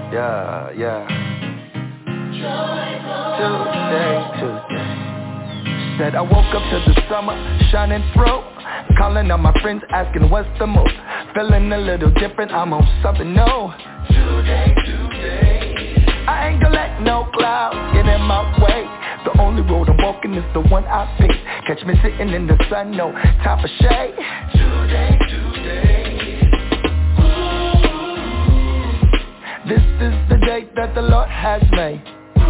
Yeah. Tuesday. Said I woke up to the summer shining through. Calling on my friends asking what's the move. Feeling a little different, I'm on something new. Today. I ain't gonna let no clouds get in my way. The only road I'm walking is the one I pick. Catch me sitting in the sun, no time for shade. Today. This is the day that the Lord has made,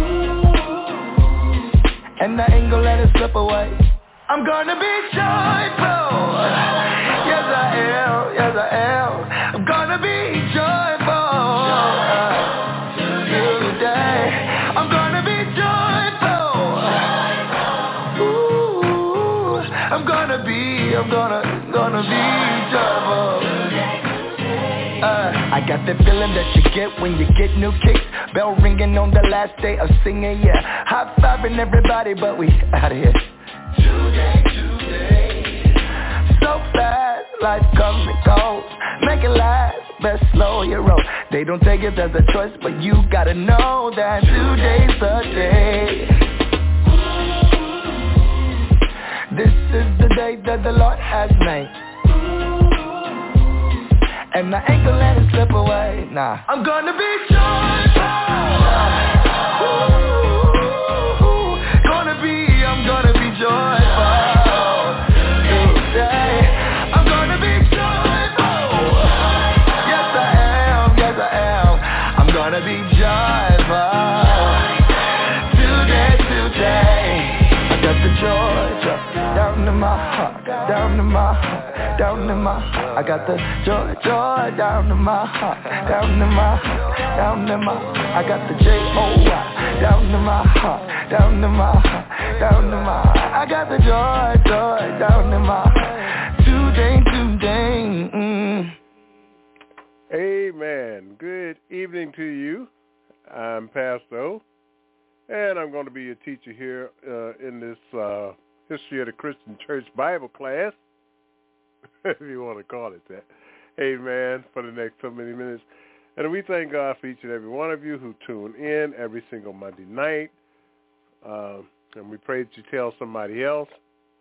and I ain't gonna let it slip away. I'm gonna be joyful. Yes I am. I'm gonna be joyful today. I'm gonna be joyful. Ooh, I'm gonna be joyful. I got that feeling that you get when you get new kicks. Bell ringing on the last day of singing, yeah. High-fiving everybody, but we out of here. Today. So fast, life comes and goes. Make it last, best slow your roll. They don't take it as a choice, but you gotta know that today's the day. This is the day that the Lord has made, and I ain't gonna let it slip away, nah. I'm gonna be joyful. I'm gonna be joyful today. I'm gonna be joyful. Yes I am. I'm gonna be joyful today. I got the joy down in my heart, down in my heart, down in my heart. I got the joy down in my heart, down in my heart, down in my heart. I got the J-O-Y down in my heart, down in my heart, down in my heart. I got the joy down in my heart today. Amen. Good evening to you. I'm Pastor O, and I'm going to be a teacher here in this History of the Christian Church Bible class, if you want to call it that. Amen. For the next so many minutes. And we thank God for each and every one of you who tune in every single Monday night. And we pray that you tell somebody else.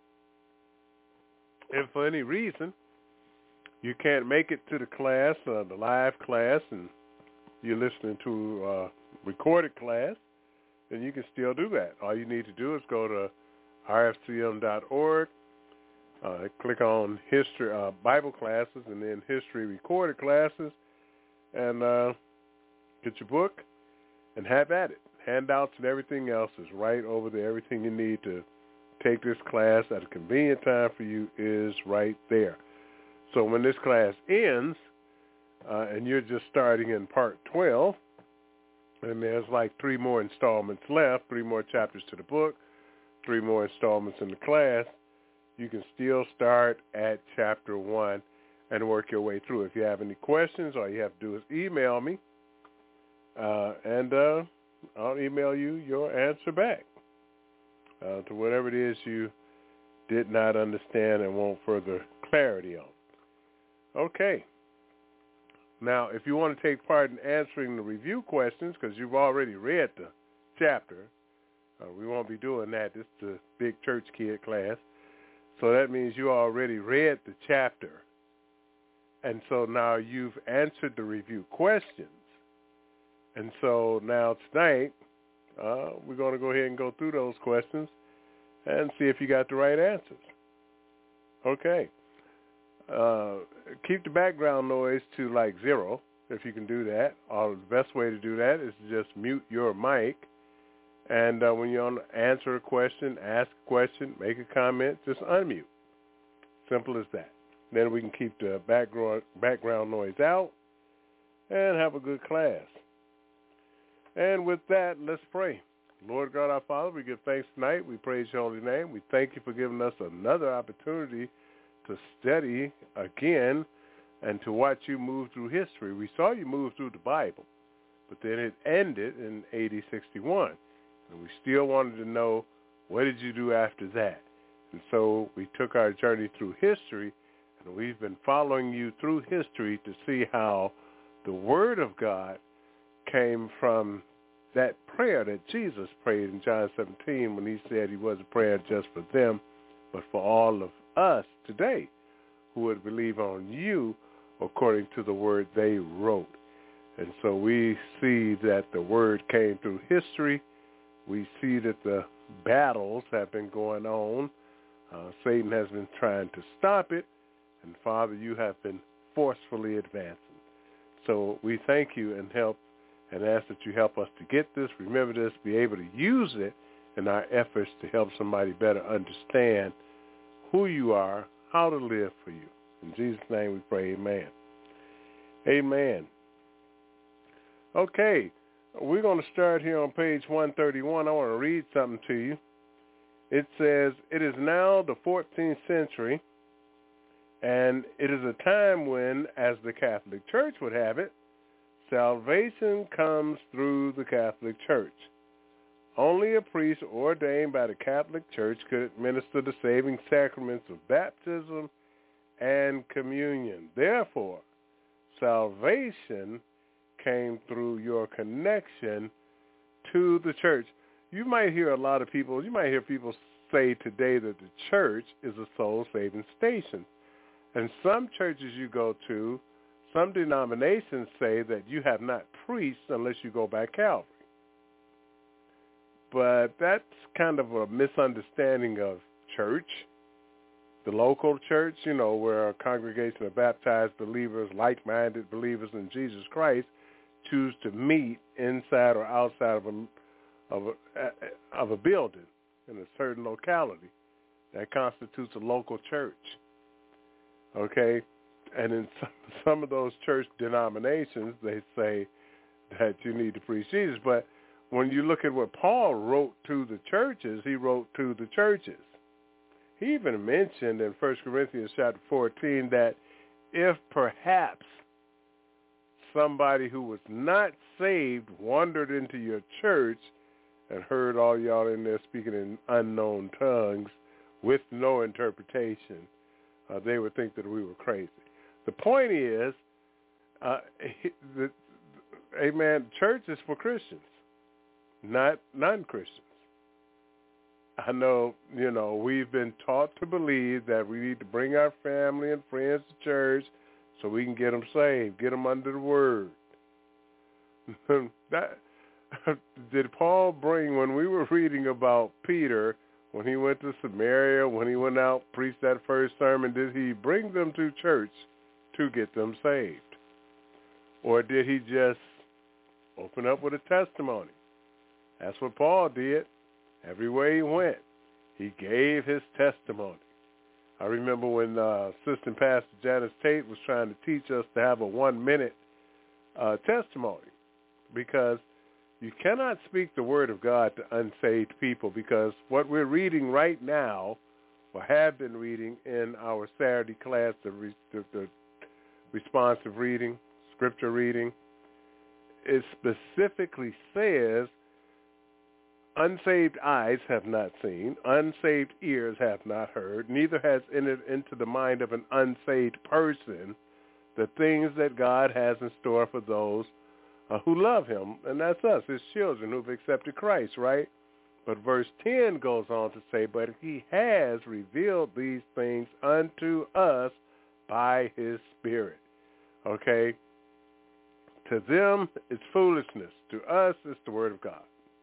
If for any reason you can't make it to the class, the live class, and you're listening to a recorded class, then you can still do that. All you need to do is go to rfcm.org, click on History Bible classes, and then History Recorded Classes, and get your book and have at it. Handouts and everything else is right over there. Everything you need to take this class at a convenient time for you is right there. So when this class ends, and you're just starting in part 12, and there's like 3 more installments left, 3 more chapters to the book, 3 more installments in the class, you can still start at chapter 1 and work your way through. If you have any questions, all you have to do is email me, and I'll email you your answer back to whatever it is you did not understand and want further clarity on. Okay. Now, if you want to take part in answering the review questions, because you've already read the chapter, we won't be doing that. This is the big church kid class. So that means you already read the chapter. And so now you've answered the review questions. And so now tonight, we're going to go ahead and go through those questions and see if you got the right answers. Okay. Keep the background noise to like 0, if you can do that. Or the best way to do that is to just mute your mic. And when you answer a question, ask a question, make a comment, just unmute. Simple as that. Then we can keep the background noise out and have a good class. And with that, let's pray. Lord God, our Father, we give thanks tonight. We praise your holy name. We thank you for giving us another opportunity to study again and to watch you move through history. We saw you move through the Bible, but then it ended in AD 61. And we still wanted to know, what did you do after that? And so we took our journey through history, and we've been following you through history to see how the Word of God came from that prayer that Jesus prayed in John 17 when he said he wasn't praying just for them, but for all of us today who would believe on you according to the word they wrote. And so we see that the word came through history. We see that the battles have been going on. Satan has been trying to stop it. And Father, you have been forcefully advancing. So we thank you and ask that you help us to get this, remember this, be able to use it in our efforts to help somebody better understand who you are, how to live for you. In Jesus' name we pray, amen. Amen. Okay, we're going to start here on page 131. I want to read something to you. It says, "It is now the 14th century, and it is a time when, as the Catholic Church would have it, salvation comes through the Catholic Church. Only a priest ordained by the Catholic Church could administer the saving sacraments of baptism and communion. Therefore, salvation came through your connection to the church." You might hear people say today that the church is a soul-saving station. And some churches you go to, some denominations say that you have not preached unless you go by Calvary. But that's kind of a misunderstanding of church. The local church, where a congregation of baptized believers, like-minded believers in Jesus Christ, choose to meet inside or outside of a building in a certain locality. That constitutes a local church. Okay? And in some of those church denominations, they say that you need to preach Jesus. But when you look at what Paul wrote to the churches, he wrote to the churches. He even mentioned in 1 Corinthians chapter 14 that if perhaps somebody who was not saved wandered into your church and heard all y'all in there speaking in unknown tongues with no interpretation, they would think that we were crazy. The point is, amen, church is for Christians, not non-Christians. I know, we've been taught to believe that we need to bring our family and friends to church so we can get them saved, get them under the word. Did Paul bring, when we were reading about Peter, when he went to Samaria, when he went out, preached that first sermon, did he bring them to church to get them saved? Or did he just open up with a testimony? That's what Paul did. Everywhere he went, he gave his testimony. I remember when Assistant Pastor Janice Tate was trying to teach us to have a 1-minute testimony, because you cannot speak the word of God to unsaved people, because what we're reading right now, or have been reading in our Saturday class, the responsive reading, scripture reading, it specifically says, unsaved eyes have not seen, unsaved ears have not heard, neither has entered into the mind of an unsaved person the things that God has in store for those who love him. And that's us, his children who've accepted Christ, right? But verse 10 goes on to say, but he has revealed these things unto us by his Spirit. Okay? To them, it's foolishness. To us, it's the word of God.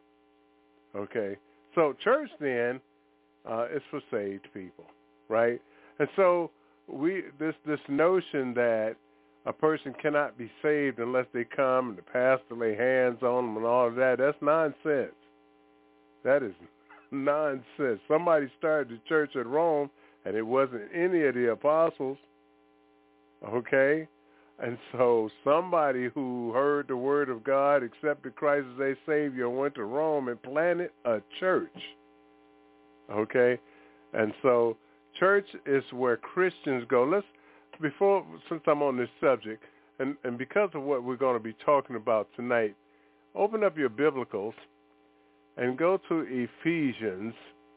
Okay? So church then is for saved people, right? And so this notion that a person cannot be saved unless they come and the pastor lay hands on them and all of that, that's nonsense. That is nonsense. Somebody started the church at Rome, and it wasn't any of the apostles, okay? And so somebody who heard the word of God, accepted Christ as their Savior, went to Rome and planted a church, okay? And so church is where Christians go. Since I'm on this subject, and because of what we're going to be talking about tonight, open up your biblicals and go to Ephesians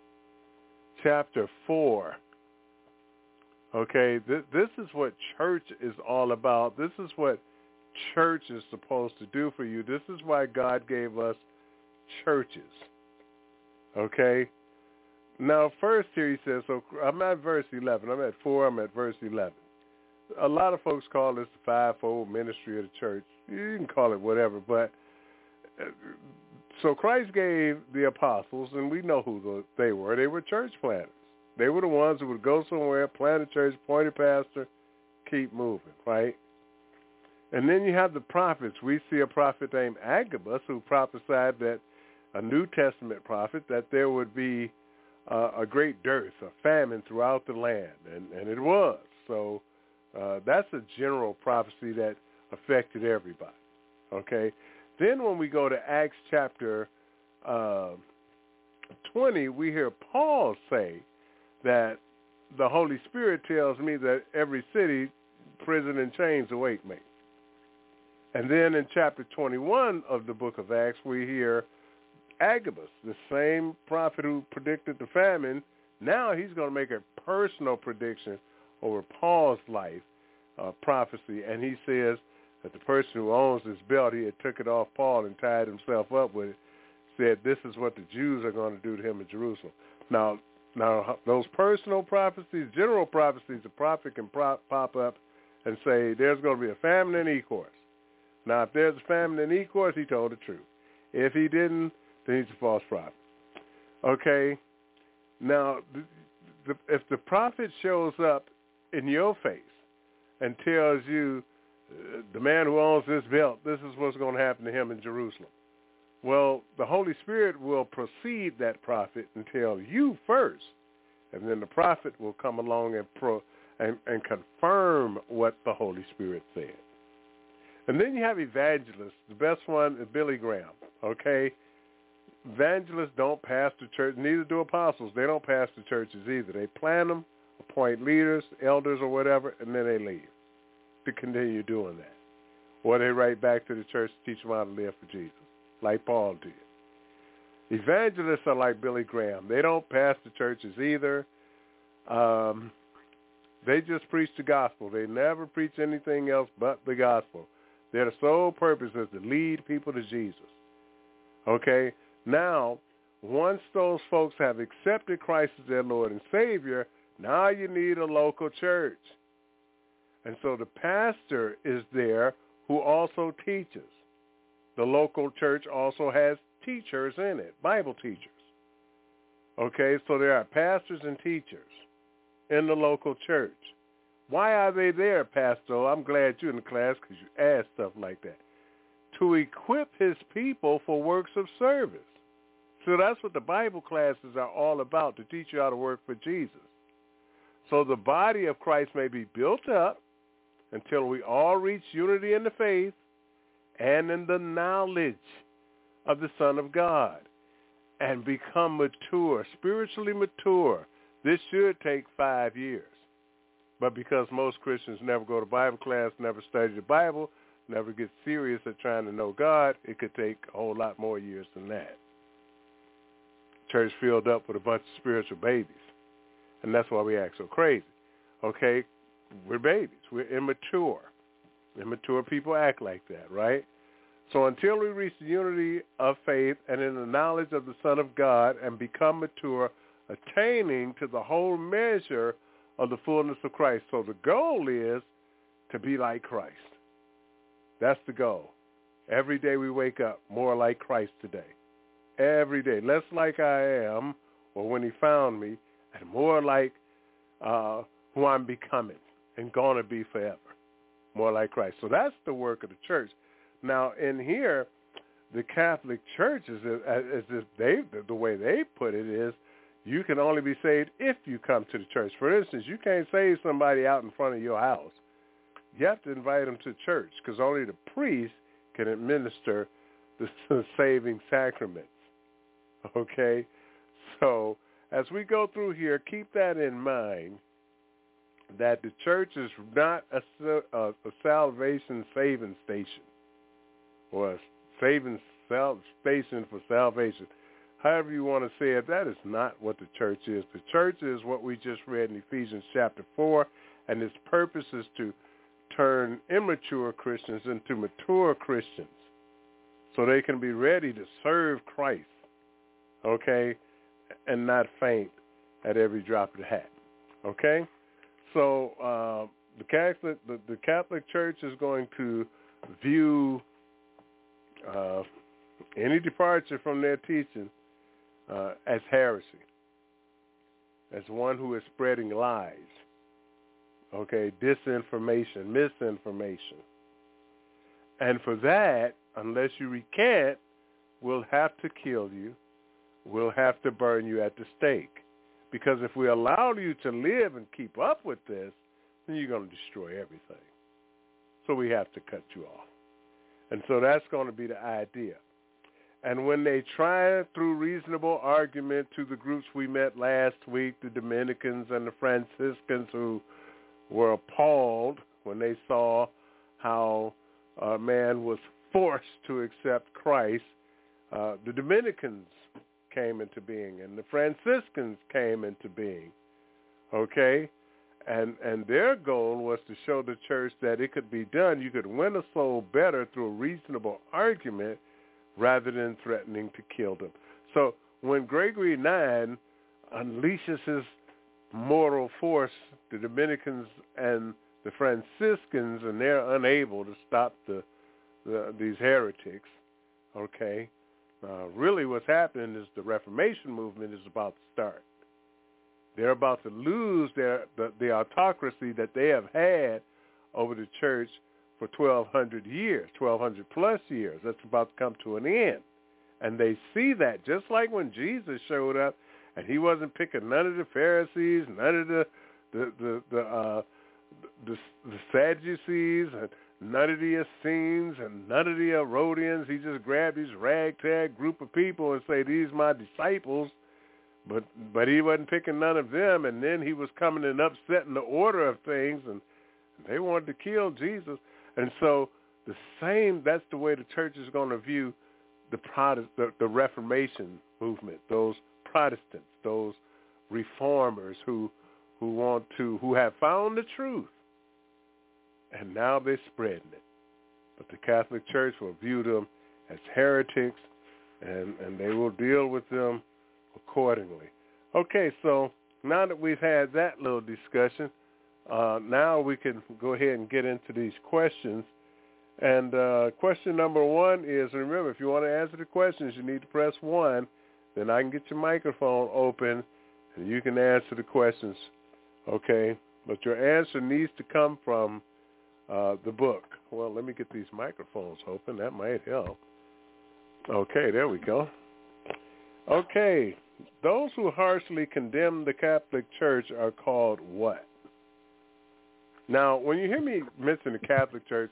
chapter 4. Okay, this is what church is all about. This is what church is supposed to do for you. This is why God gave us churches. Okay? Now, first here he says, so I'm at verse 11. I'm at 4. I'm at verse 11. A lot of folks call this the fivefold ministry of the church. You can call it whatever, but so Christ gave the apostles, and we know who they were. They were church planters. They were the ones who would go somewhere, plant a church, appoint a pastor, keep moving, right? And then you have the prophets. We see a prophet named Agabus who prophesied that, a New Testament prophet, that there would be a great dearth, a famine throughout the land, and it was. So that's a general prophecy that affected everybody, okay? Then when we go to Acts chapter 20, we hear Paul say that the Holy Spirit tells me that every city, prison, and chains await me. And then in chapter 21 of the book of Acts, we hear Agabus, the same prophet who predicted the famine. Now he's going to make a personal prediction over Paul's life, prophecy, and he says that the person who owns this belt, he had took it off Paul and tied himself up with it, said this is what the Jews are going to do to him in Jerusalem. Now those personal prophecies, general prophecies, a prophet can pop up and say there's going to be a famine in Ecorse. Now, if there's a famine in Ecorse, he told the truth. If he didn't, then he's a false prophet. Okay? Now, if the prophet shows up in your face and tells you, the man who owns this belt, this is what's going to happen to him in Jerusalem. Well, the Holy Spirit will precede that prophet and tell you first, and then the prophet will come along and confirm what the Holy Spirit said. And then you have evangelists. The best one is Billy Graham, okay? Evangelists don't pastor church, neither do apostles. They don't pastor churches either. They plant them, appoint leaders, elders, or whatever, and then they leave to continue doing that. Or they write back to the church to teach them how to live for Jesus, like Paul did. Evangelists are like Billy Graham. They don't pastor churches either. They just preach the gospel. They never preach anything else but the gospel. Their sole purpose is to lead people to Jesus. Okay? Now, once those folks have accepted Christ as their Lord and Savior, now you need a local church. And so the pastor is there who also teaches. The local church also has teachers in it, Bible teachers. Okay, so there are pastors and teachers in the local church. Why are they there, Pastor? I'm glad you're in the class because you asked stuff like that. To equip his people for works of service. So that's what the Bible classes are all about, to teach you how to work for Jesus. So the body of Christ may be built up until we all reach unity in the faith and in the knowledge of the Son of God and become mature, spiritually mature. This should take 5 years. But because most Christians never go to Bible class, never study the Bible, never get serious at trying to know God, it could take a whole lot more years than that. Church filled up with a bunch of spiritual babies. And that's why we act so crazy. Okay? We're babies. We're immature. Immature people act like that, right? So until we reach the unity of faith and in the knowledge of the Son of God and become mature, attaining to the whole measure of the fullness of Christ. So the goal is to be like Christ. That's the goal. Every day we wake up more like Christ today. Every day. Less like I am or when he found me, and more like who I'm becoming and going to be forever. More like Christ. So that's the work of the church. Now, in here, the Catholic Church is the way they put it is, you can only be saved if you come to the church. For instance, you can't save somebody out in front of your house. You have to invite them to church because only the priest can administer the saving sacraments. Okay? So as we go through here, keep that in mind, that the church is not a salvation saving station or a saving station for salvation. However you want to say it, that is not what the church is. The church is what we just read in Ephesians chapter 4, and its purpose is to turn immature Christians into mature Christians so they can be ready to serve Christ, okay, and not faint at every drop of the hat, okay? So the Catholic Church is going to view any departure from their teaching as heresy, as one who is spreading lies, okay, disinformation, misinformation. And for that, unless you recant, we'll have to kill you. We'll have to burn you at the stake. Because if we allow you to live and keep up with this, then you're going to destroy everything. So we have to cut you off. And so that's going to be the idea. And when they try through reasonable argument to the groups we met last week, the Dominicans and the Franciscans, who were appalled when they saw how man was forced to accept Christ, the Dominicans came into being and the Franciscans came into being, okay? And their goal was to show the church that it could be done. You could win a soul better through a reasonable argument rather than threatening to kill them. So when Gregory IX unleashes his moral force, the Dominicans and the Franciscans, and they're unable to stop these heretics, okay, really what's happening is the Reformation movement is about to start. They're about to lose the autocracy that they have had over the church for 1,200 years, 1,200 plus years. That's about to come to an end. And they see that, just like when Jesus showed up, and he wasn't picking none of the Pharisees, none of the Sadducees, and none of the Essenes, and none of the Herodians. He just grabbed his ragtag group of people and say, "These my disciples." But he wasn't picking none of them, and then he was coming and upsetting the order of things, and they wanted to kill Jesus. And so that's the way the church is going to view the Reformation movement, those Protestants, those reformers who have found the truth, and now they're spreading it. But the Catholic Church will view them as heretics, and they will deal with them accordingly. Okay, so now that we've had that little discussion, now we can go ahead and get into these questions. And question number one is, remember, if you want to answer the questions, you need to press 1. Then I can get your microphone open, and you can answer the questions, okay? But your answer needs to come from the book. Well, let me get these microphones open. That might help. Okay, there we go. Okay, those who harshly condemn the Catholic Church are called what? Now, when you hear me mention the Catholic Church,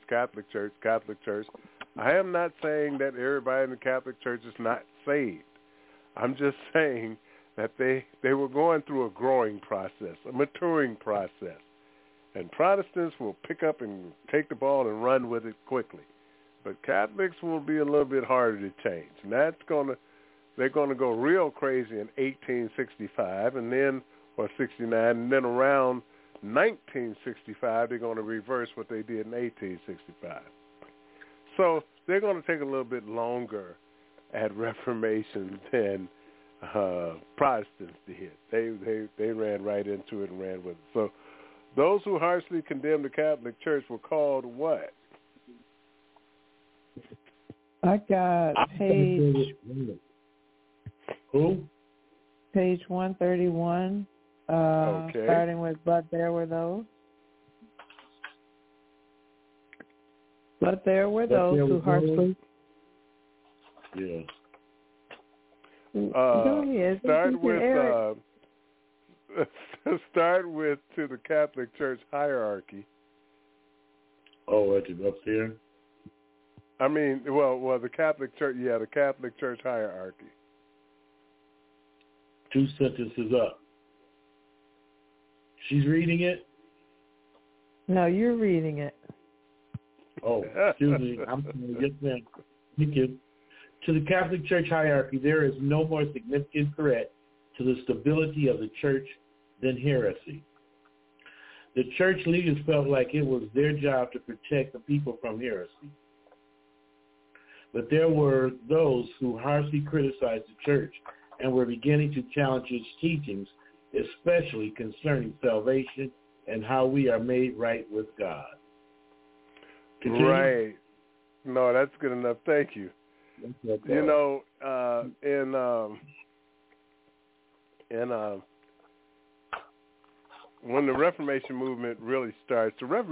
I am not saying that everybody in the Catholic Church is not saved. I'm just saying that they were going through a growing process, a maturing process. And Protestants will pick up and take the ball and run with it quickly. But Catholics will be a little bit harder to change. And they're going to go real crazy in 1865 and then, or 69, and then around 1965, they're going to reverse what they did in 1865. So they're going to take a little bit longer at Reformation than Protestants did. They ran right into it and ran with it. So those who harshly condemned the Catholic Church were called what? I got page... Who? Page 131, okay. Starting with, but there were those. But there were those who harshly... Yeah. Go ahead. Start with to the Catholic Church hierarchy. Oh, up there? I mean, well, the Catholic Church, the Catholic Church hierarchy. 2 sentences up. She's reading it? No, you're reading it. Oh, excuse me. Yes, ma'am. Thank you. To the Catholic Church hierarchy, there is no more significant threat to the stability of the Church than heresy. The church leaders felt like it was their job to protect the people from heresy. But there were those who harshly criticized the church and were beginning to challenge its teachings, especially concerning salvation and how we are made right with God. Continue. Right. No, that's good enough. Thank you. You know, when the Reformation movement really starts,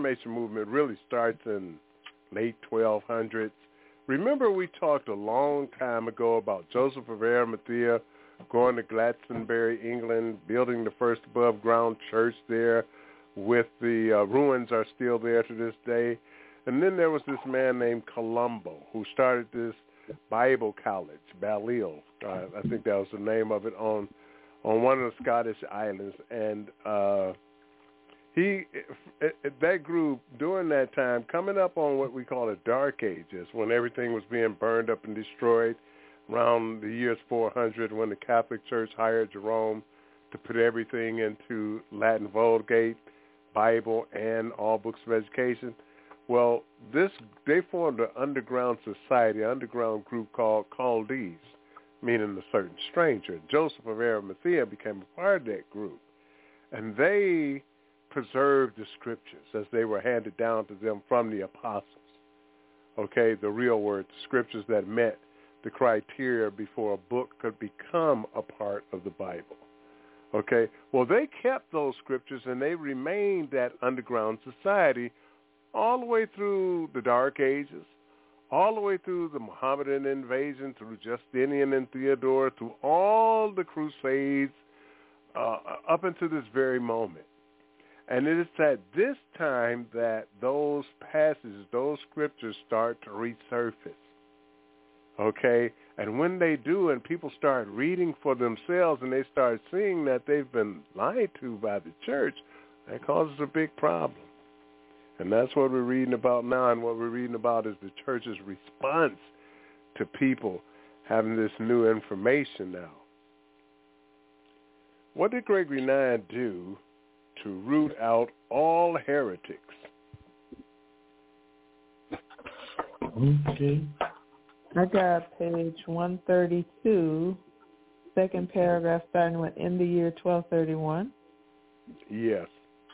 in late 1200s. Remember we talked a long time ago about Joseph of Arimathea going to Glastonbury, England, building the first above-ground church there with the ruins are still there to this day. And then there was this man named Columbo who started this Bible college, Balliol. I think that was the name of it, on one of the Scottish islands. And that group during that time, coming up on what we call the Dark Ages, when everything was being burned up and destroyed, around the years 400, when the Catholic Church hired Jerome to put everything into Latin Vulgate, Bible, and all books of education. Well, they formed an underground society, an underground group called Chaldees, meaning a certain stranger. Joseph of Arimathea became a part of that group, and they preserved the scriptures as they were handed down to them from the apostles. Okay, the real word, the scriptures that met the criteria before a book could become a part of the Bible. Okay, well, they kept those scriptures and they remained that underground society all the way through the Dark Ages, all the way through the Mohammedan invasion, through Justinian and Theodore, through all the Crusades, up until this very moment. And it is at this time that those passages, those scriptures start to resurface. Okay? And when they do and people start reading for themselves and they start seeing that they've been lied to by the church, that causes a big problem. And that's what we're reading about now, and what we're reading about is the church's response to people having this new information now. What did Gregory IX do to root out all heretics? Okay. I got page 132, second paragraph starting with in the year 1231. Yes.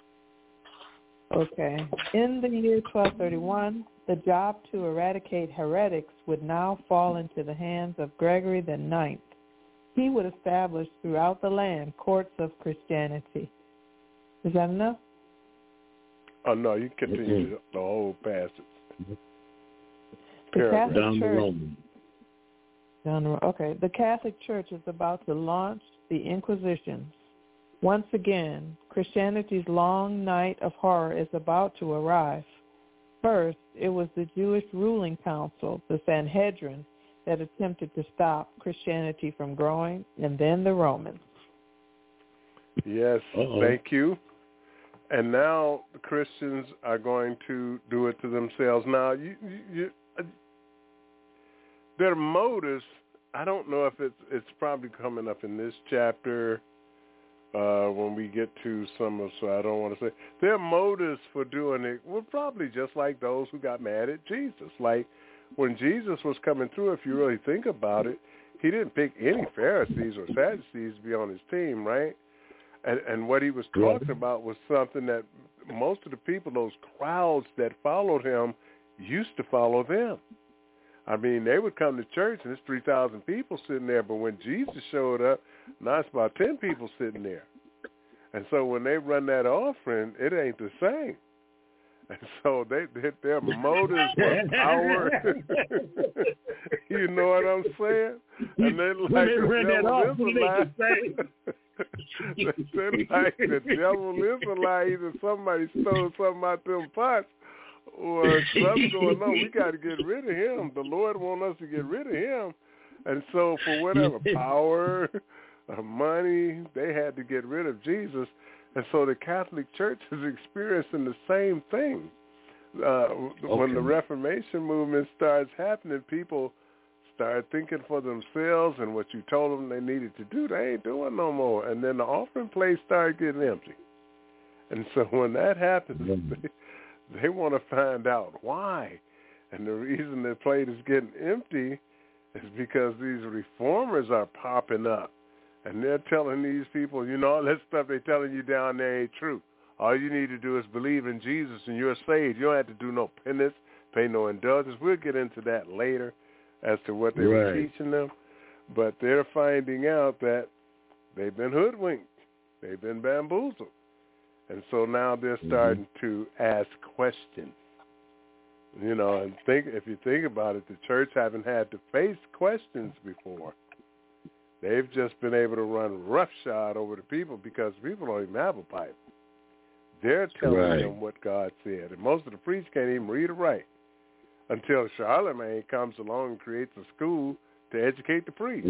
Okay. In the year 1231, the job to eradicate heretics would now fall into the hands of Gregory IX. He would establish throughout the land courts of Christianity. Is that enough? Oh, no, you continue the whole passage. The Catholic Down Church. the road. Okay. The Catholic Church is about to launch the Inquisitions. Once again, Christianity's long night of horror is about to arrive. First, it was the Jewish ruling council, the Sanhedrin, that attempted to stop Christianity from growing, and then the Romans. Yes, Thank you. And now the Christians are going to do it to themselves. Now, their motives, I don't know if it's probably coming up in this chapter when we get to some of, so I don't want to say. Their motives for doing it were probably just like those who got mad at Jesus. Like when Jesus was coming through, if you really think about it, he didn't pick any Pharisees or Sadducees to be on his team, right? And what he was talking about was something that most of the people, those crowds that followed him, used to follow them. I mean, they would come to church and there's 3,000 people sitting there, but when Jesus showed up, now it's about 10 people sitting there. And so when they run that offering, it ain't the same. And so their motives were power. You know what I'm saying? And they like the devil is a lie. Like the devil is a lie. Either somebody stole something out them pots or something's going on. We got to get rid of him. The Lord wants us to get rid of him. And so for whatever power, money, they had to get rid of Jesus. And so the Catholic Church is experiencing the same thing. When the Reformation movement starts happening, people start thinking for themselves, and what you told them they needed to do, they ain't doing no more. And then the offering place started getting empty. And so when that happens, they want to find out why. And the reason the plate is getting empty is because these reformers are popping up. And they're telling these people, you know, all that stuff they're telling you down there ain't true. All you need to do is believe in Jesus and you're saved. You don't have to do no penance, pay no indulgence. We'll get into that later as to what they were teaching them. But they're finding out that they've been hoodwinked. They've been bamboozled. And so now they're starting to ask questions. You know, and if you think about it, the church haven't had to face questions before. They've just been able to run roughshod over the people because people don't even have a Bible. They're telling them what God said. And most of the priests can't even read or write until Charlemagne comes along and creates a school to educate the priests.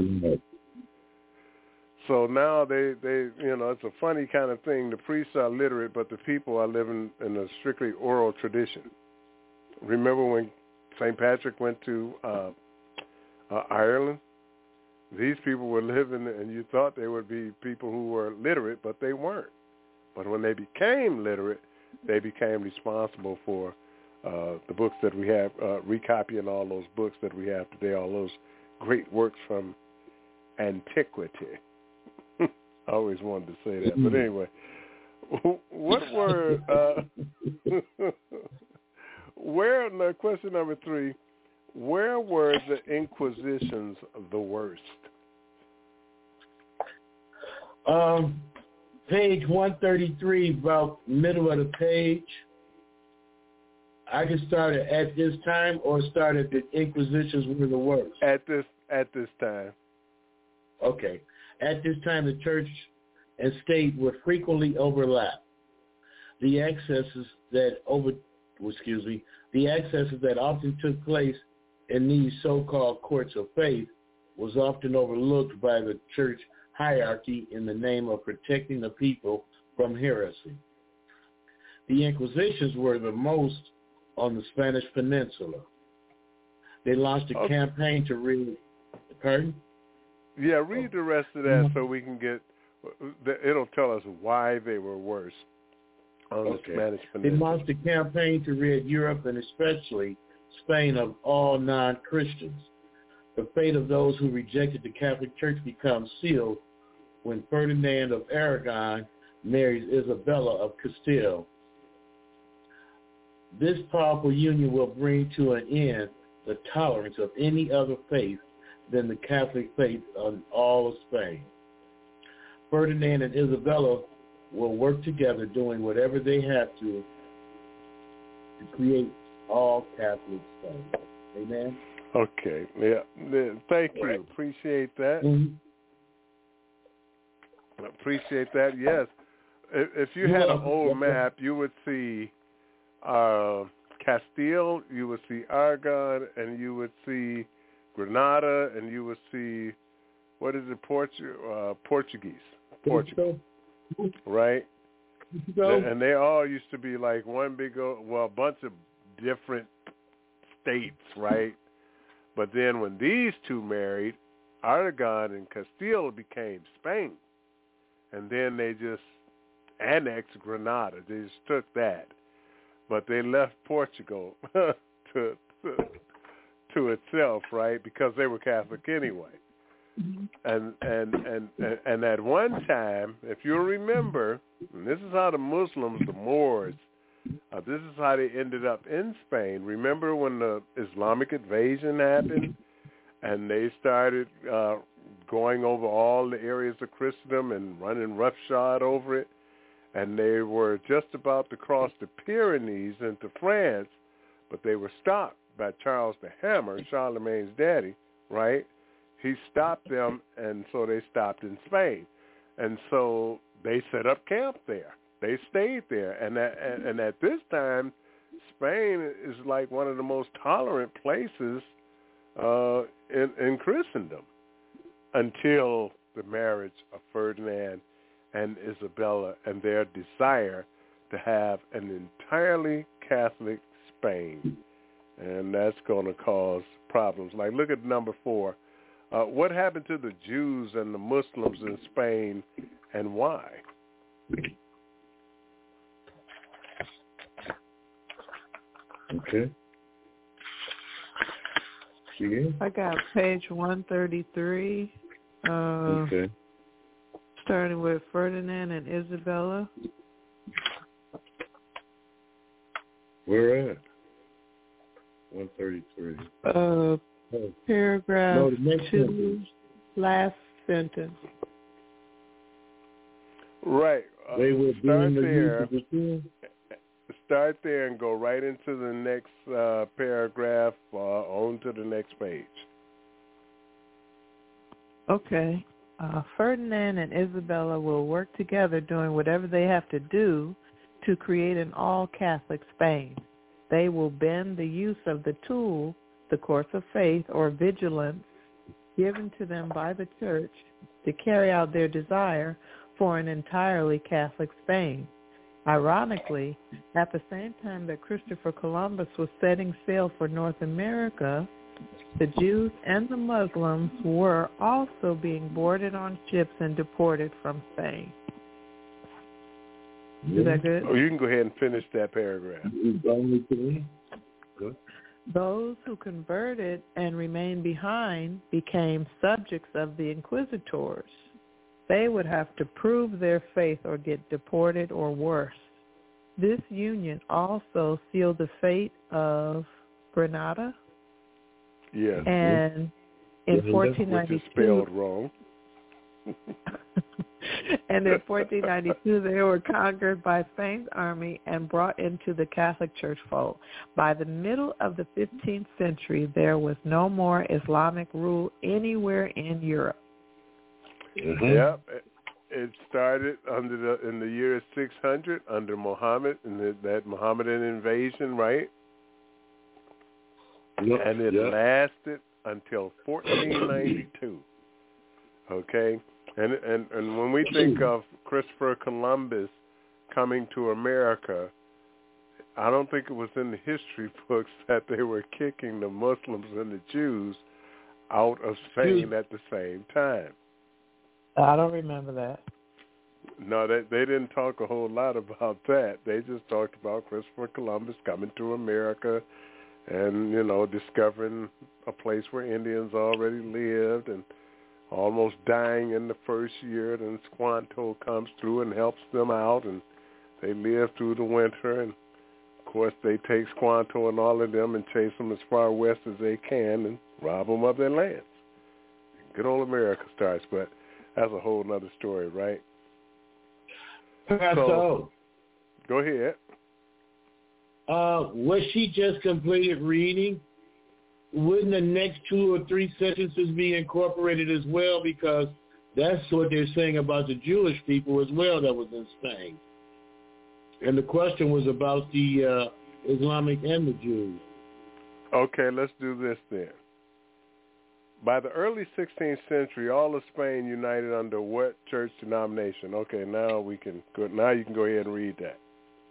So now they you know, it's a funny kind of thing. The priests are literate, but the people are living in a strictly oral tradition. Remember when St. Patrick went to Ireland? These people were living, and you thought they would be people who were literate, but they weren't. But when they became literate, they became responsible for the books that we have, recopying all those books that we have today, all those great works from antiquity. I always wanted to say that. But anyway, what were, now question number 3, where were the Inquisitions the worst? Page 133, about middle of the page. I can start at this time or start at the Inquisitions were the worst. At this time. Okay. At this time, the church and state were frequently overlapped. The excesses that often took place in these so-called courts of faith was often overlooked by the church hierarchy in the name of protecting the people from heresy. The Inquisitions were the most on the Spanish Peninsula. They launched a campaign to rid... Pardon? Yeah, read the rest of that so we can get... It'll tell us why they were worse on the Spanish Peninsula. They launched a campaign to rid Europe and especially Spain of all non-Christians. The fate of those who rejected the Catholic Church becomes sealed when Ferdinand of Aragon marries Isabella of Castile. This powerful union will bring to an end the tolerance of any other faith than the Catholic faith in all of Spain. Ferdinand and Isabella will work together doing whatever they have to create all Catholic Spain. Amen? Okay. Yeah. Thank you. Appreciate that. Appreciate that. Yes. If you had an old map, you would see Castile, you would see Aragon, and you would see Granada, and you would see, what is it, Portuguese. Right? And they all used to be like one big, a bunch of different states, right? But then when these two married, Aragon and Castile became Spain. And then they just annexed Granada. They just took that. But they left Portugal to itself, right? Because they were Catholic anyway. And at one time, if you remember, and this is how the Muslims, the Moors, this is how they ended up in Spain. Remember when the Islamic invasion happened and they started going over all the areas of Christendom and running roughshod over it, and they were just about to cross the Pyrenees into France, but they were stopped by Charles the Hammer, Charlemagne's daddy, right? He stopped them, and so they stopped in Spain. And so they set up camp there. They stayed there. And at this time, Spain is like one of the most tolerant places in Christendom until the marriage of Ferdinand and Isabella and their desire to have an entirely Catholic Spain. And that's going to cause problems. Like, look at number 4. What happened to the Jews and the Muslims in Spain, and why? Okay. Yeah. I got page 133. Okay. Starting with Ferdinand and Isabella. Where at? 133. Paragraph the next 2, sentence. last sentence. Right. They will start there. The Start there and go right into the next paragraph, on to the next page. Okay. Ferdinand and Isabella will work together doing whatever they have to do to create an all-Catholic Spain. They will bend the use of the tool, the course of faith or vigilance, given to them by the Church to carry out their desire for an entirely Catholic Spain. Ironically, at the same time that Christopher Columbus was setting sail for North America, the Jews and the Muslims were also being boarded on ships and deported from Spain. Is that good? Oh, you can go ahead and finish that paragraph. Those who converted and remained behind became subjects of the inquisitors. They would have to prove their faith or get deported or worse. This union also sealed the fate of Granada. Yes. And in 1492, which is spelled wrong. And in 1492, they were conquered by Spain's army and brought into the Catholic Church fold. By the middle of the 15th century, there was no more Islamic rule anywhere in Europe. Mm-hmm. Yep. It started in the year 600 under Muhammad and that Mohammedan invasion, right? Yep. And it lasted until 1492. Okay? And when we think of Christopher Columbus coming to America, I don't think it was in the history books that they were kicking the Muslims and the Jews out of Spain at the same time. I don't remember that. No, they didn't talk a whole lot about that. They just talked about Christopher Columbus coming to America and, discovering a place where Indians already lived and almost dying in the first year. Then Squanto comes through and helps them out, and they live through the winter. And, of course, they take Squanto and all of them and chase them as far west as they can and rob them of their lands. Good old America starts, but that's a whole other story, right? So, go ahead. What she just completed reading, wouldn't the next 2 or 3 sentences be incorporated as well? Because that's what they're saying about the Jewish people as well that was in Spain. And the question was about the Islamic and the Jews. Okay, let's do this then. By the early 16th century, all of Spain united under what church denomination? Okay, now you can go ahead and read that.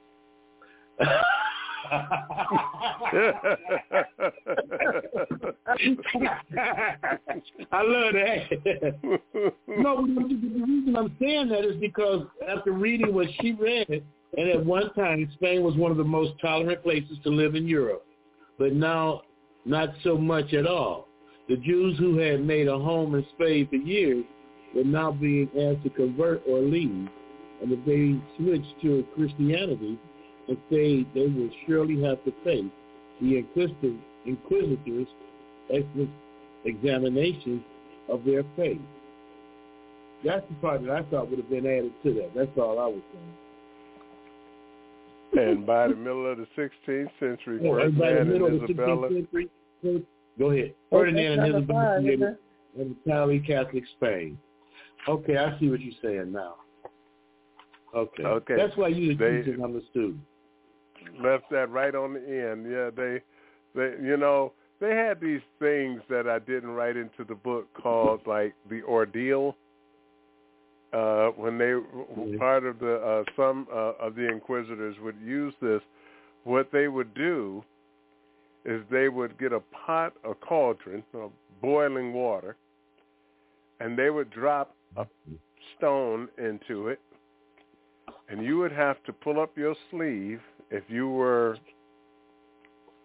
I love that. No, the reason I'm saying that is because after reading what she read, and at one time Spain was one of the most tolerant places to live in Europe, but now not so much at all. The Jews who had made a home in Spain for years were now being asked to convert or leave, and if they switched to Christianity, and say they would surely have to face the inquisitors' examinations of their faith. That's the part that I thought would have been added to that. That's all I was saying. And by the middle of the 16th century, Ferdinand and Isabella. Go ahead. Ferdinand and Isabella created an entirely Catholic Spain. Okay, I see what you're saying now. Okay. That's why you teaching I'm a student. Left that right on the end. Yeah, they had these things that I didn't write into the book called like the ordeal. When they part of the some of the inquisitors would use this, what they would do is they would get a cauldron of boiling water, and they would drop a stone into it, and you would have to pull up your sleeve if you were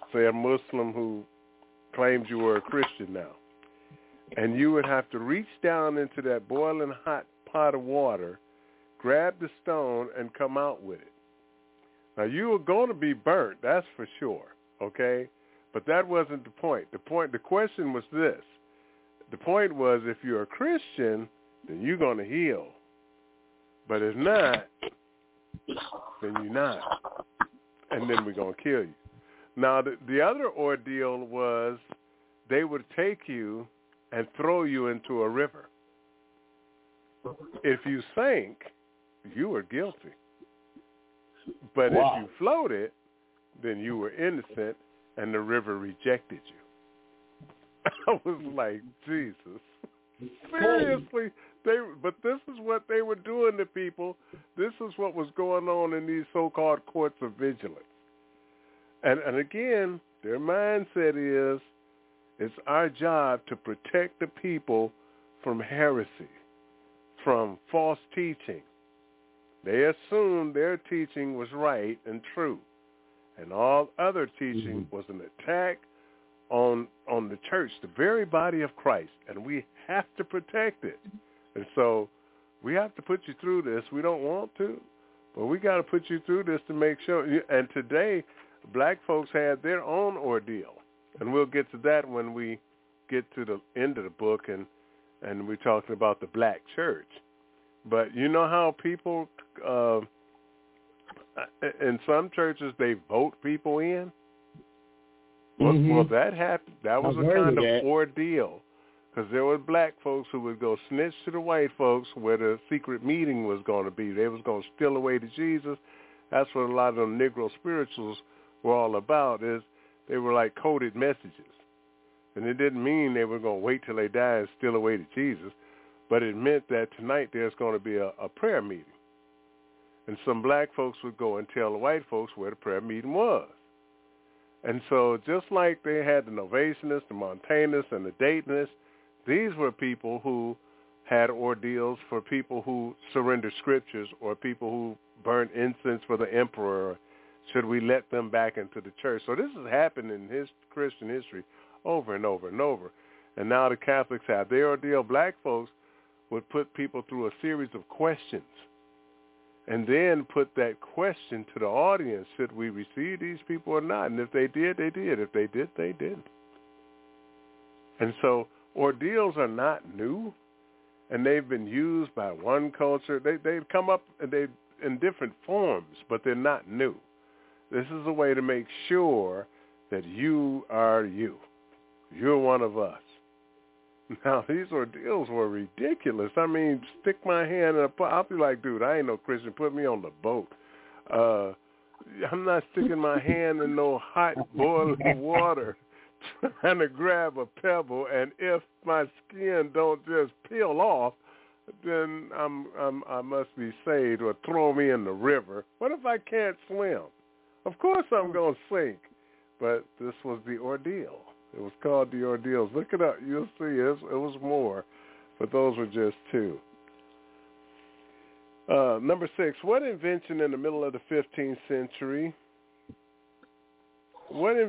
say a Muslim who claimed you were a Christian now, and you would have to reach down into that boiling hot pot of water, grab the stone, and come out with it. Now, you were going to be burnt, that's for sure, okay? But that wasn't the point. The question was this. The point was, if you're a Christian, then you're going to heal. But if not, then you're not. And then we're going to kill you. Now, the other ordeal was they would take you and throw you into a river. If you sank, you were guilty. But if you floated, then you were innocent, and the river rejected you. I was like, Jesus. Seriously. But this is what they were doing to people. This is what was going on in these so-called courts of vigilance. And again, their mindset is, it's our job to protect the people from heresy, from false teaching. They assumed their teaching was right and true, and all other teaching was an attack on the church, the very body of Christ, and we have to protect it. And so we have to put you through this. We don't want to, but we got to put you through this to make sure. And today, black folks had their own ordeal, and we'll get to that when we get to the end of the book, and we're talking about the black church. But you know how people, in some churches, they vote people in? Well, that happened. That was a kind of ordeal, because there were black folks who would go snitch to the white folks where the secret meeting was going to be. They was going to steal away to Jesus. That's what a lot of them Negro spirituals were all about, is they were like coded messages. And it didn't mean they were going to wait till they died and steal away to Jesus, but it meant that tonight there's going to be a prayer meeting. And some black folks would go and tell the white folks where the prayer meeting was. And so just like they had the Novatianists, the Montanists, and the Datonists, these were people who had ordeals for people who surrendered scriptures or people who burned incense for the emperor. Should we let them back into the church? So this has happened in Christian history over and over and over. And now the Catholics have their ordeal. Black folks would put people through a series of questions and then put that question to the audience, should we receive these people or not? And if they did, they did. If they did, they didn't. And so ordeals are not new, and they've been used by one culture. They've come up in different forms, but they're not new. This is a way to make sure that you are you. You're one of us. Now, these ordeals were ridiculous. I mean, stick my hand in a pot. I'll be like, dude, I ain't no Christian. Put me on the boat. I'm not sticking my hand in no hot boiling water trying to grab a pebble, and if my skin don't just peel off, then I must be saved, or throw me in the river. What if I can't swim? Of course I'm going to sink. But this was the ordeal. It was called the ordeals. Look it up. You'll see it was more, but those were just two. Number 6, what invention in the middle of the 15th century? Wow,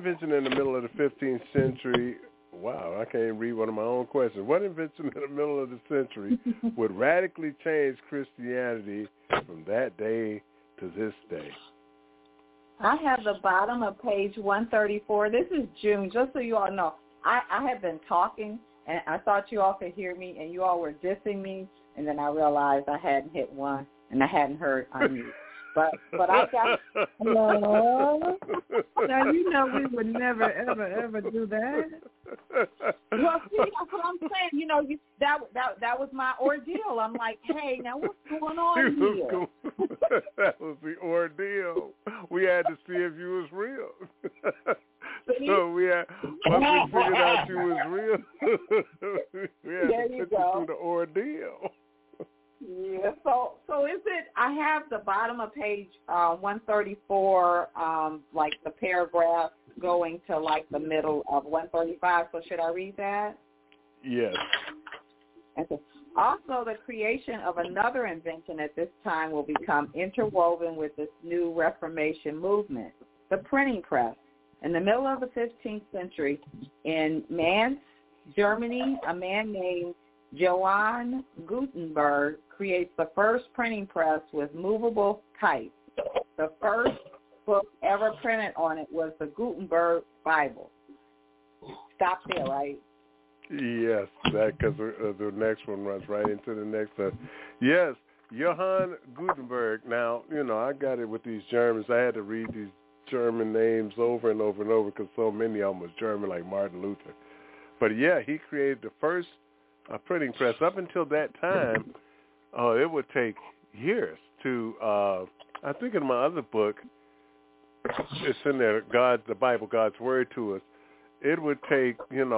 I can't even read one of my own questions. What invention in the middle of the century would radically change Christianity from that day to this day? I have the bottom of page 134. This is June, just so you all know. I have been talking, and I thought you all could hear me, and you all were dissing me, and then I realized I hadn't hit one, and I hadn't heard unmute. But I got hello. Now you know we would never ever do that. Well, see, that's what I'm saying. You know, that was my ordeal. I'm like, hey, now what's going on here? That was the ordeal. We had to see if you was real. So once we figured out you was real, we had to put you through the ordeal. Yeah, so is it, I have the bottom of page 134, like the paragraph going to like the middle of 135, so should I read that? Yes. Okay. Also, the creation of another invention at this time will become interwoven with this new Reformation movement, the printing press. In the middle of the 15th century, in Mainz, Germany, a man named Johann Gutenberg creates the first printing press with movable type. The first book ever printed on it was the Gutenberg Bible. Stop there, right? Yes, because the next one runs right into the next. Yes, Johann Gutenberg. Now, I got it with these Germans. I had to read these German names over and over and over because so many of them was German, like Martin Luther. But, yeah, he created the first printing press. Up until that time, it would take years to, I think in my other book, it's in there, the Bible, God's Word to Us. It would take,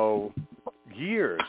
years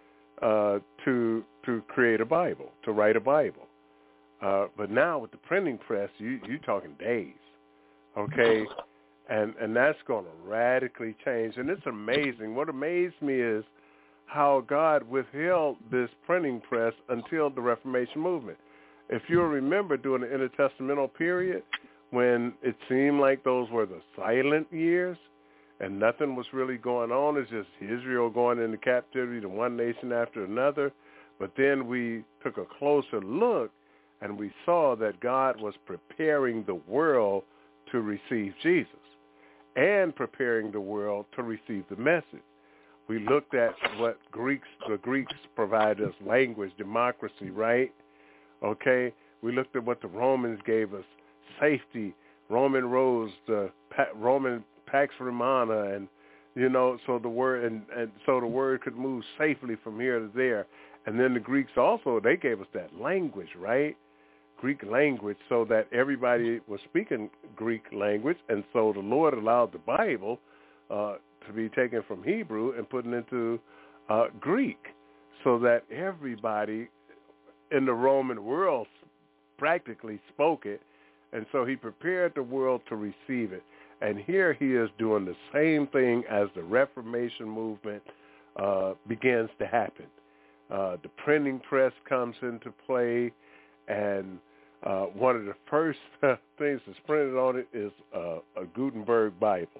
to create a Bible, to write a Bible. But now with the printing press, you're talking days, okay? And that's going to radically change. And it's amazing. What amazed me is how God withheld this printing press until the Reformation movement. If you'll remember during the intertestamental period, when it seemed like those were the silent years and nothing was really going on, it's just Israel going into captivity to one nation after another. But then we took a closer look and we saw that God was preparing the world to receive Jesus and preparing the world to receive the message. We looked at what the Greeks provided us, language, democracy, right? Okay? We looked at what the Romans gave us, safety, Roman roads, the Roman Pax Romana, and so the word and so the word could move safely from here to there. And then the Greeks also, they gave us that language, right? Greek language, so that everybody was speaking Greek language, and so the Lord allowed the Bible to be taken from Hebrew and put into Greek, so that everybody in the Roman world practically spoke it, and so he prepared the world to receive it. And here he is doing the same thing as the Reformation movement begins to happen. The printing press comes into play, and one of the first things that's printed on it is a Gutenberg Bible.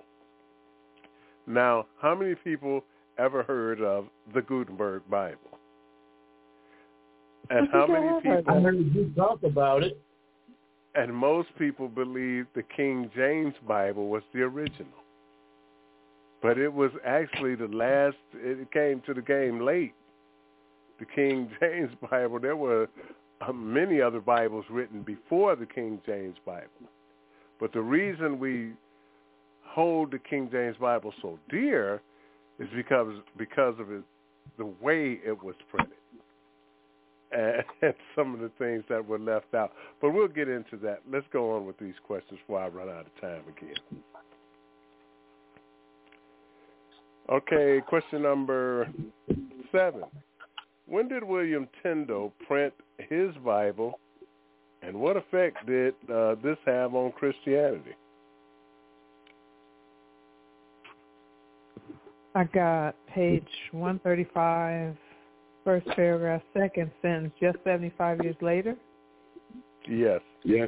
Now, how many people ever heard of the Gutenberg Bible? And how many people? I heard you talk about it. And most people believe the King James Bible was the original. But it was actually the last, it came to the game late. The King James Bible, there were many other Bibles written before the King James Bible. But the reason we hold the King James Bible so dear is because of the way it was printed and some of the things that were left out. But we'll get into that. Let's go on with these questions before I run out of time again. Okay, question number 7. When did William Tyndale print his Bible, and what effect did this have on Christianity? I got page 135, first paragraph, second sentence, just 75 years later? Yes. Yes.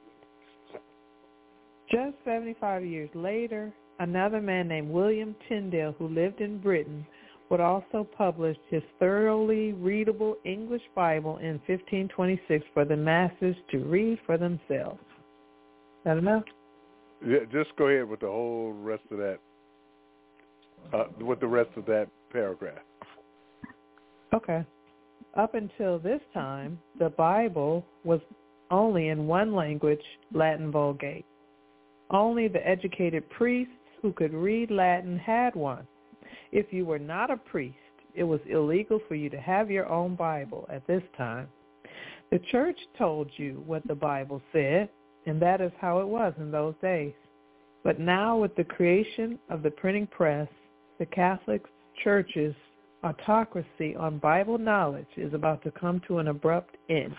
Just 75 years later, another man named William Tyndale, who lived in Britain, would also publish his thoroughly readable English Bible in 1526 for the masses to read for themselves. Is that enough? Yeah, just go ahead with the whole rest of that, with the rest of that paragraph. Okay. Up until this time, the Bible was only in one language, Latin Vulgate. Only the educated priests who could read Latin had one. If you were not a priest, it was illegal for you to have your own Bible at this time. The church told you what the Bible said, and that is how it was in those days. But now with the creation of the printing press, the Catholic Church's autocracy on Bible knowledge is about to come to an abrupt end.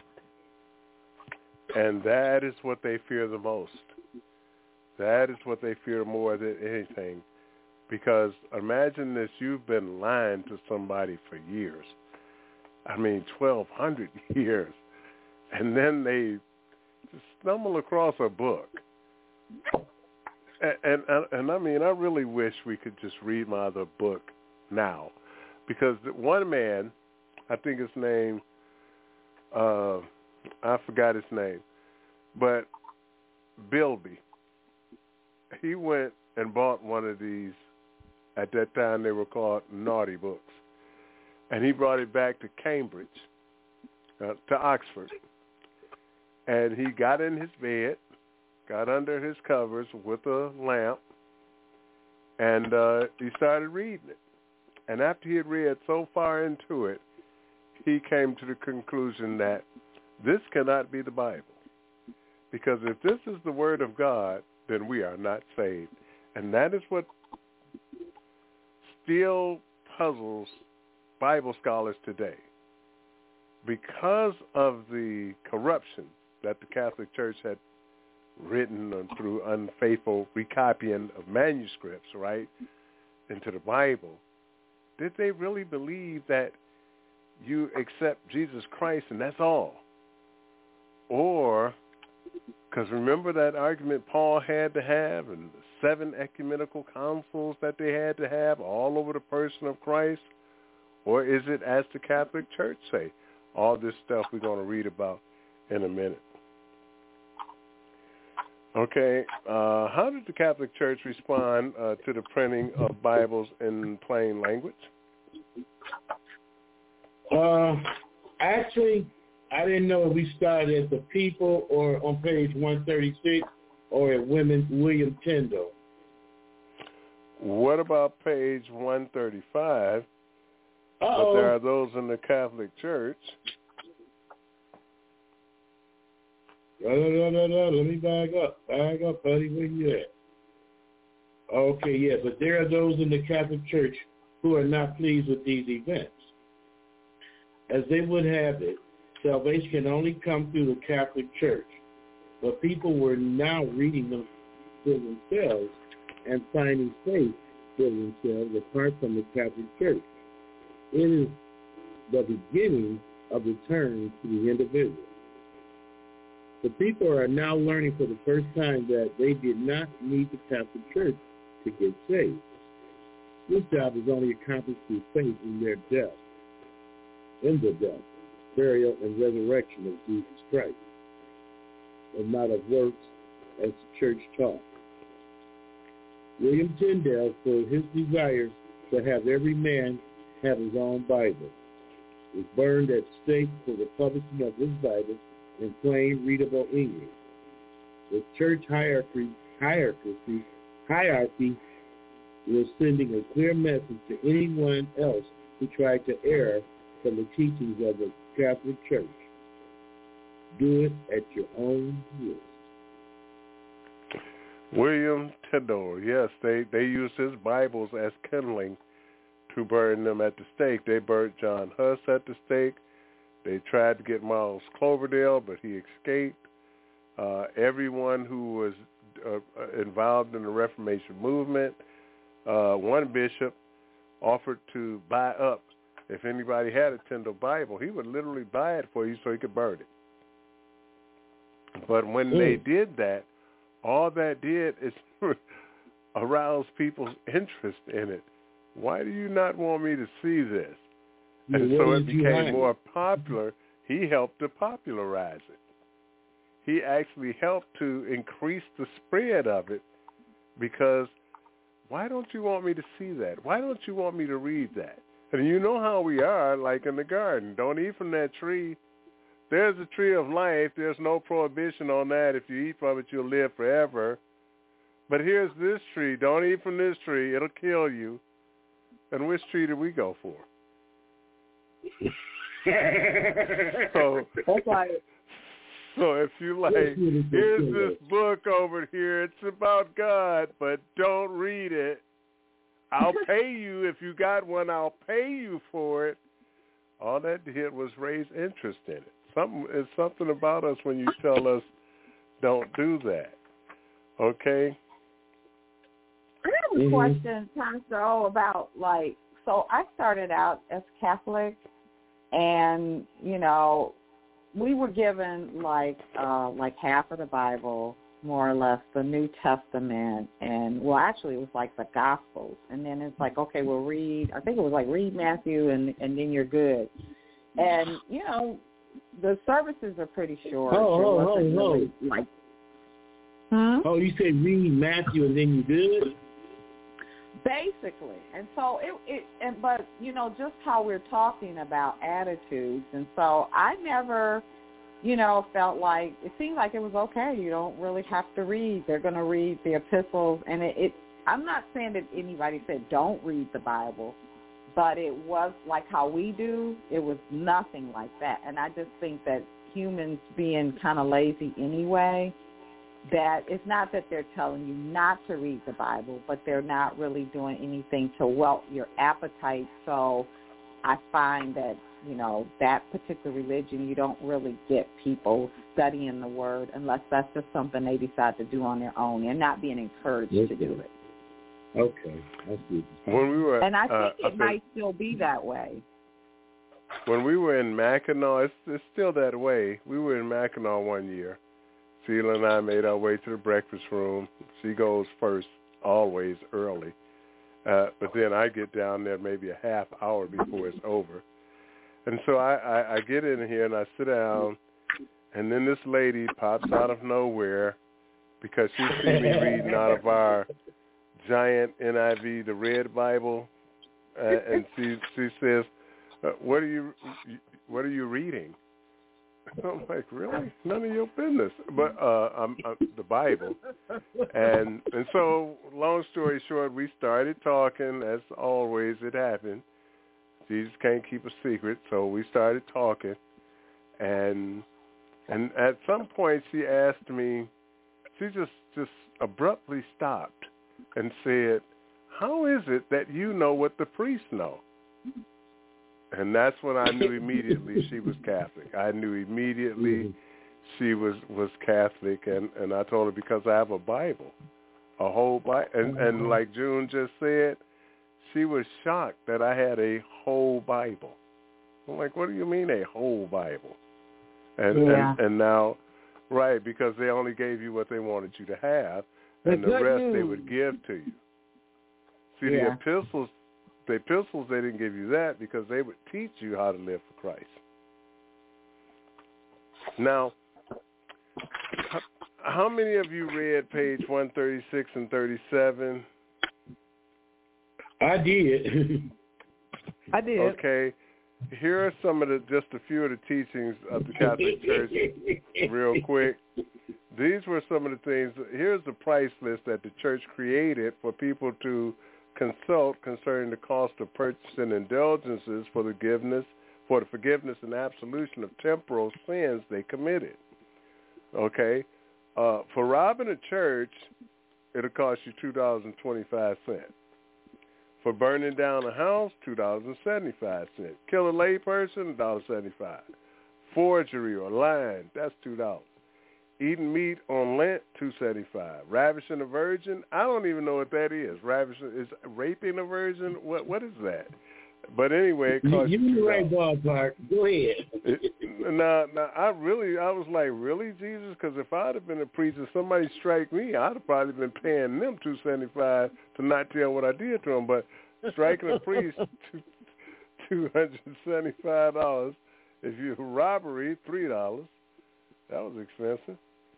And that is what they fear the most. That is what they fear more than anything. Because imagine this, you've been lying to somebody for years. 1,200 years. And then they just stumble across a book. And I mean, I really wish we could just read my other book now, because one man, I think his name, I forgot his name, but Bilby, he went and bought one of these. At that time, they were called naughty books, and he brought it back to Cambridge, to Oxford, and he got in his bed, got under his covers with a lamp, and he started reading it. And after he had read so far into it, he came to the conclusion that this cannot be the Bible. Because if this is the Word of God, then we are not saved. And that is what still puzzles Bible scholars today. Because of the corruption that the Catholic Church had written through unfaithful recopying of manuscripts, right, into the Bible, did they really believe that you accept Jesus Christ and that's all? Or, because remember that argument Paul had to have and the 7 ecumenical councils that they had to have all over the person of Christ? Or is it, as the Catholic Church say, all this stuff we're going to read about in a minute? Okay, how did the Catholic Church respond to the printing of Bibles in plain language? Actually, I didn't know if we started at the People or on page 136 or at William Tyndale. What about page 135? But there are those in the Catholic Church. Let me back up. Back up, buddy. Where you at? Okay, yeah, but there are those in the Catholic Church who are not pleased with these events. As they would have it, salvation can only come through the Catholic Church. But people were now reading them for themselves and finding faith for themselves apart from the Catholic Church. It is the beginning of the turn to the individual. The people are now learning for the first time that they did not need the Catholic Church to get saved. This job is only accomplished through faith in their death, in the death, burial, and resurrection of Jesus Christ, and not of works as the Church taught. William Tyndale, for his desire to have every man have his own Bible, was burned at stake for the publishing of his Bible in plain, readable English. The church hierarchy was sending a clear message to anyone else who tried to err from the teachings of the Catholic Church. Do it at your own risk. William Tyndale, yes, they used his Bibles as kindling to burn them at the stake. They burnt John Huss at the stake. They tried to get Miles Cloverdale, but he escaped. Everyone who was involved in the Reformation movement, one bishop offered to buy up. If anybody had a Tyndale Bible, he would literally buy it for you so he could burn it. But when they did that, all that did is arouse people's interest in it. Why do you not want me to see this? And so it became more popular. He helped to popularize it. He actually helped to increase the spread of it, because why don't you want me to see that? Why don't you want me to read that? And you know how we are, like in the garden. Don't eat from that tree. There's a tree of life. There's no prohibition on that. If you eat from it, you'll live forever. But here's this tree. Don't eat from this tree. It'll kill you. And which tree did we go for? So if you like, here's this book over here. It's about God, but don't read it. I'll pay you. If you got one, I'll pay you for it. All that did was raise interest in it. It's something about us when you tell us don't do that. Okay? I have a question, Pastor O, about so I started out as Catholic, and, we were given like half of the Bible, more or less the New Testament, and well, actually it was like the Gospels, and then it's like, okay, we'll read. I think it was like read Matthew, and then you're good. And you know, the services are pretty short. Really like. Oh, you say read Matthew and then you're good? Basically, and so but you know, just how we're talking about attitudes, and so I never, you know, felt like it seemed like it was okay. You don't really have to read. They're going to read the epistles, and I'm not saying that anybody said don't read the Bible, but it was like how we do. It was nothing like that, and I just think that humans being kind of lazy anyway. That it's not that they're telling you not to read the Bible, but they're not really doing anything to whet your appetite. So I find that, you know, that particular religion, you don't really get people studying the Word unless that's just something they decide to do on their own. They're not being encouraged to do it. Okay. I see. And I think it might still be that way. When we were in Mackinac, it's still that way. We were in Mackinac one year. Sheila and I made our way to the breakfast room. She goes first, always early. But then I get down there maybe a half hour before it's over. And so I get in here and I sit down, and then this lady pops out of nowhere because she sees me reading out of our giant NIV, the Red Bible, and she says, "What are you reading?" I'm like, really? None of your business. But I'm the Bible. And so, long story short, we started talking. As always, it happened. Jesus can't keep a secret, so we started talking. And at some point, she asked me, she just abruptly stopped and said, "How is it that you know what the priests know?" And that's when I knew immediately she was Catholic. I knew immediately she was Catholic, and I told her because I have a Bible, a whole Bible. And like June just said, she was shocked that I had a whole Bible. I'm like, what do you mean a whole Bible? And now, right, because they only gave you what they wanted you to have, and the rest they would give to you. See, the epistles, they didn't give you that because they would teach you how to live for Christ. Now, how many of you read page 136 and 37? I did. I did. Okay. Here are some of just a few of the teachings of the Catholic Church real quick. These were some of the things. Here's the price list that the church created for people to consult concerning the cost of purchasing indulgences for the forgiveness and absolution of temporal sins they committed. Okay? For robbing a church, it'll cost you $2.25. For burning down a house, $2.75. Kill a layperson, $1.75. Forgery or lying, that's $2. Eating meat on Lent, $2.75. Ravishing a virgin, I don't even know what that is. Is raping a virgin? What is that? But anyway, it costs you $2. You right, ballpark. Go ahead. Now, I was like, really, Jesus? Because if I'd have been a priest and somebody strike me, I'd have probably been paying them $2.75 to not tell what I did to them. But striking a priest, $275. If you robbery, $3. That was expensive.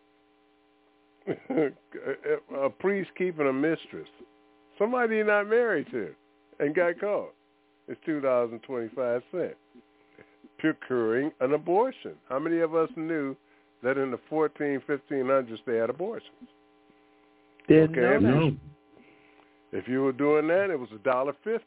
A priest keeping a mistress, somebody you're not married to, and got caught. It's $2.25. Procuring an abortion. How many of us knew that in the 1500s they had abortions? Didn't know that. If you were doing that, it was $1.50.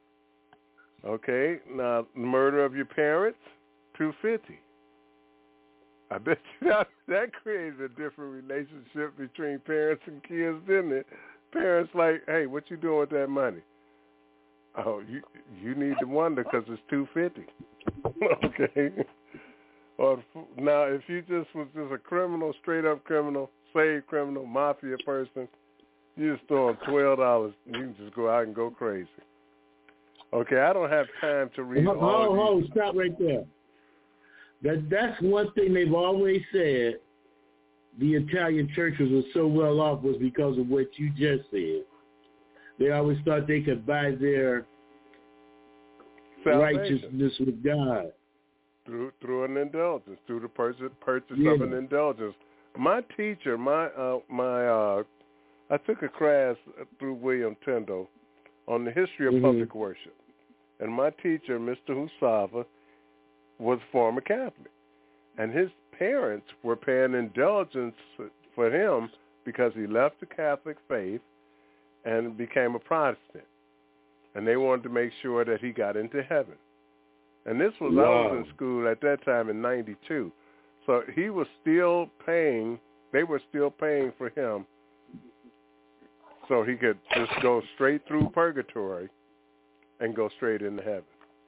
Okay, now murder of your parents, $2.50. I bet you that created a different relationship between parents and kids, didn't it? Parents like, hey, what you doing with that money? Oh, you need to wonder because it's $2.50. Okay. Or now, if you just was just a criminal, straight up criminal, saved criminal, mafia person, you just throw them $12. You can just go out and go crazy. Okay, I don't have time to read all these. Stop right there. That's one thing they've always said. the Italian churches were so well off was because of what you just said. They always thought they could buy their righteousness with God. Through an indulgence, through the purchase of an indulgence. My teacher, I took a class through William Tyndall on the history of public worship. And my teacher, Mr. Husava, was former Catholic. And his parents were paying indulgence for him because he left the Catholic faith and became a Protestant. And they wanted to make sure that he got into heaven. And this was, I was in school at that time in 92. So he was still paying, they were still paying for him so he could just go straight through purgatory and go straight into heaven.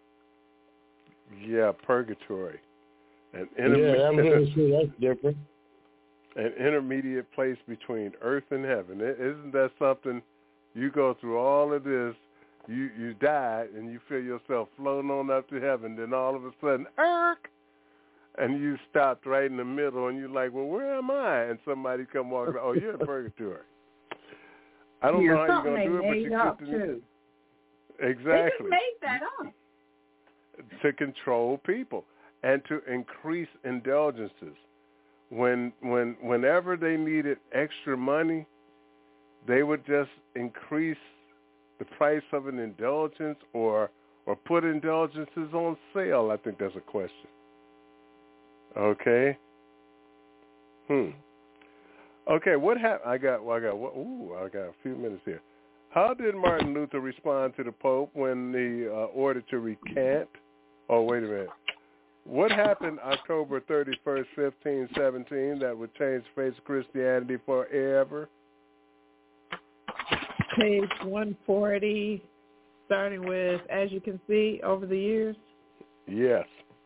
Yeah, purgatory. That's different. An intermediate place between earth and heaven. Isn't that something? You go through all of this, you die, and you feel yourself floating on up to heaven, then all of a sudden, and you stopped right in the middle, and you're like, well, where am I? And somebody come walking, oh, you're in purgatory. I don't know how you're going to do it, but you get to exactly. They just made that up. To control people and to increase indulgences. Whenever they needed extra money, they would just increase the price of an indulgence or put indulgences on sale. I think that's a question. Okay. Okay, what happened? I got a few minutes here. How did Martin Luther respond to the Pope when he ordered to recant? Oh, wait a minute. What happened October 31st, 1517 that would change the face of Christianity forever? Page 140, starting with, as you can see, over the years. Yes.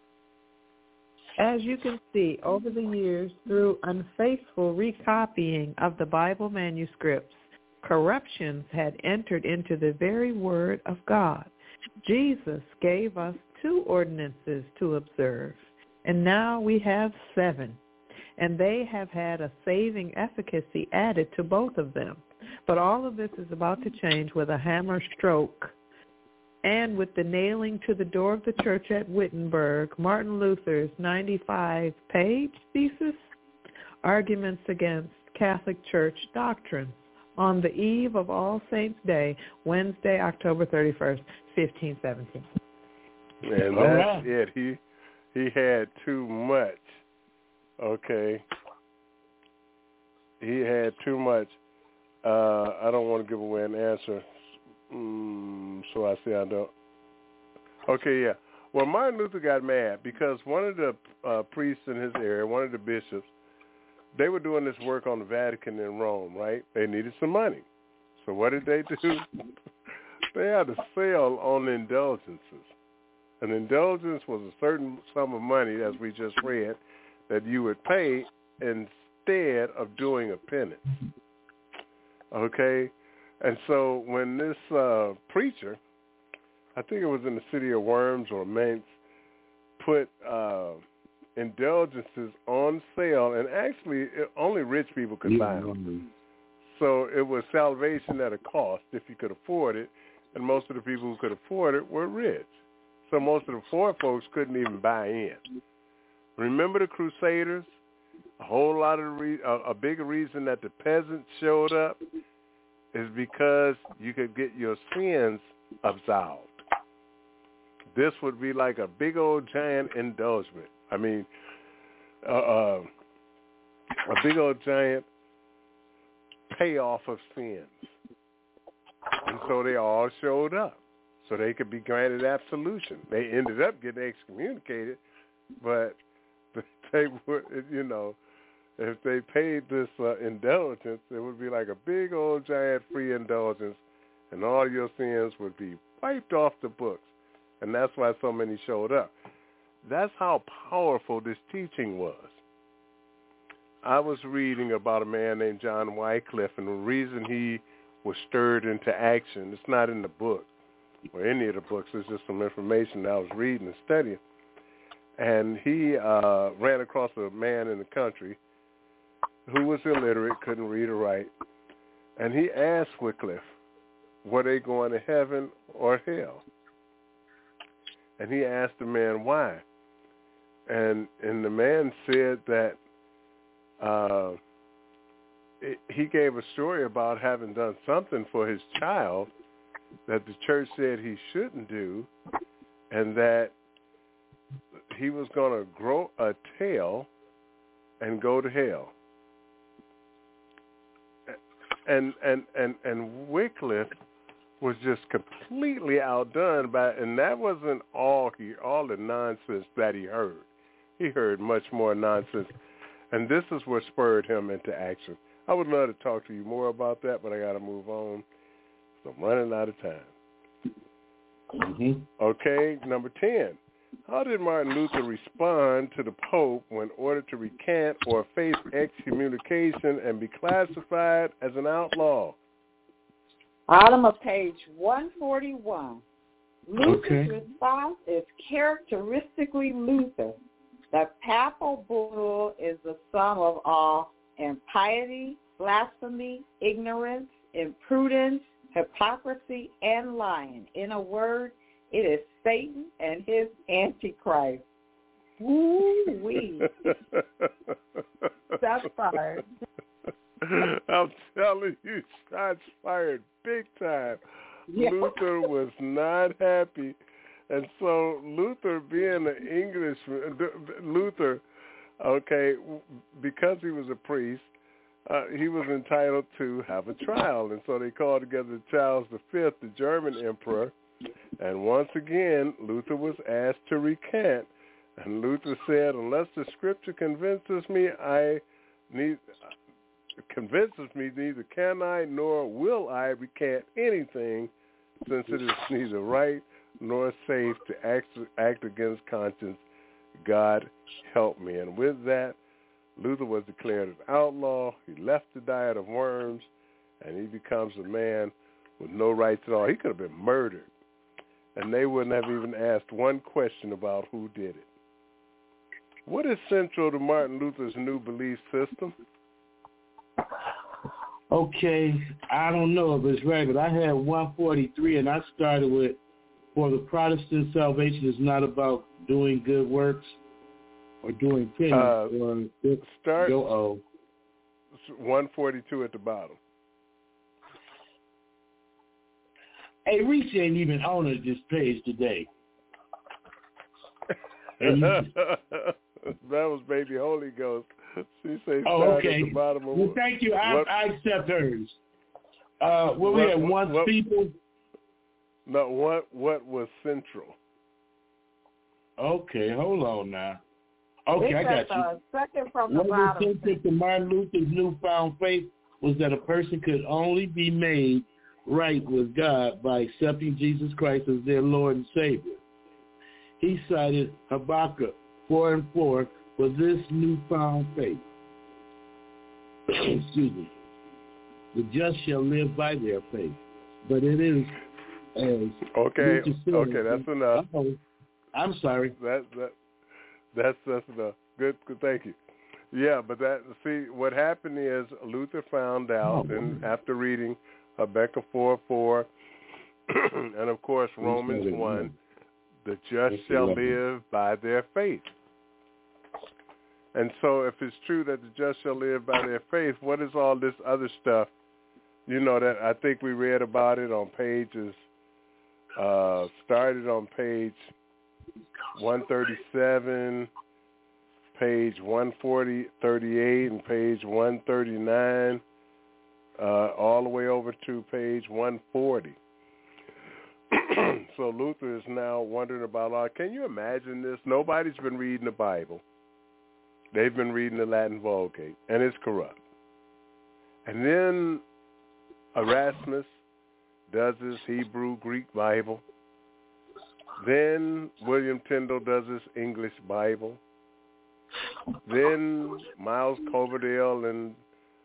As you can see, over the years, through unfaithful recopying of the Bible manuscripts, corruptions had entered into the very word of God. Jesus gave us 2 ordinances to observe, and now we have 7, and they have had a saving efficacy added to both of them. But all of this is about to change with a hammer stroke. And with the nailing to the door of the church at Wittenberg, Martin Luther's 95-page thesis, Arguments Against Catholic Church Doctrine, on the eve of All Saints' Day, Wednesday, October 31st, 1517. And that's it. He had too much. Okay. He had too much. I don't want to give away an answer. So I say I don't. Okay, yeah. Well, Martin Luther got mad because one of the priests in his area, one of the bishops, they were doing this work on the Vatican in Rome, right? They needed some money. So what did they do? They had a sale on indulgences. An indulgence was a certain sum of money, as we just read, that you would pay instead of doing a penance. Okay? And so when this preacher, I think it was in the city of Worms or Mainz, put indulgences on sale, and actually only rich people could buy them. So it was salvation at a cost if you could afford it, and most of the people who could afford it were rich. So most of the poor folks couldn't even buy in. Remember the Crusaders? A whole lot of a bigger reason that the peasants showed up is because you could get your sins absolved. This would be like a big old giant indulgence. I mean, a big old giant payoff of sins. And so they all showed up so they could be granted absolution. They ended up getting excommunicated, but they would, if they paid this indulgence, it would be like a big old giant free indulgence, and all your sins would be wiped off the books. And that's why so many showed up. That's how powerful this teaching was. I was reading about a man named John Wycliffe, and the reason he was stirred into action, it's not in the book or any of the books, it's just some information that I was reading and studying. And he ran across a man in the country who was illiterate, couldn't read or write, and he asked Wycliffe, were they going to heaven or hell? And he asked the man why. And the man said that he gave a story about having done something for his child that the church said he shouldn't do, and that he was going to grow a tail and go to hell. And Wycliffe was just completely outdone by, and that wasn't all the nonsense that he heard. He heard much more nonsense, and this is what spurred him into action. I would love to talk to you more about that, but I got to move on. So I'm running out of time. Mm-hmm. Okay, number 10. How did Martin Luther respond to the Pope when ordered to recant or face excommunication and be classified as an outlaw? Bottom of page 141. Luther's response is characteristically Luther. The papal bull is the sum of all impiety, blasphemy, ignorance, imprudence, hypocrisy, and lying. In a word, it is Satan and his Antichrist. Woo-wee. Shots fired. I'm telling you, shots fired big time. Yeah. Luther was not happy. And so Luther, being an Englishman, Luther, okay, because he was a priest, he was entitled to have a trial. And so they called together Charles V, the German emperor. And once again, Luther was asked to recant. And Luther said, unless the scripture convinces me, neither can I nor will I recant anything, since it is neither right nor safe to act against conscience. God help me. And with that, Luther was declared an outlaw. He left the diet of worms, and he becomes a man with no rights at all. He could have been murdered, and they wouldn't have even asked one question about who did it. What is central to Martin Luther's new belief system? Okay, I don't know if it's right, but I had 143, and I started with, for the Protestant salvation is not about doing good works or doing penance. Start 142 at the bottom. Hey, Reese ain't even on this page today. That was baby Holy Ghost. She said okay. At the bottom of well, thank you. I accept hers. We had once people. No, what was central? Okay, hold on now. Okay, I got you. Second from the what bottom. What was central to Martin Luther's newfound faith was that a person could only be made right with God by accepting Jesus Christ as their Lord and Savior. He cited Habakkuk 4:4 for this newfound faith. Excuse me. The just shall live by their faith. But it is as okay, that's enough. I'm sorry. That's enough. Good, thank you. Yeah, but what happened is Luther found out, and after reading Habakkuk 4:4, and of course Romans 1, the just shall live by their faith. And so if it's true that the just shall live by their faith, what is all this other stuff, that I think we read about it on pages, started on page 137, page 138, and page 139, all the way over to page 140. So Luther is now wondering about, can you imagine this? Nobody's been reading the Bible. They've been reading the Latin Vulgate, and it's corrupt. And then Erasmus does his Hebrew-Greek Bible. Then William Tyndale does his English Bible. Then Miles Coverdale and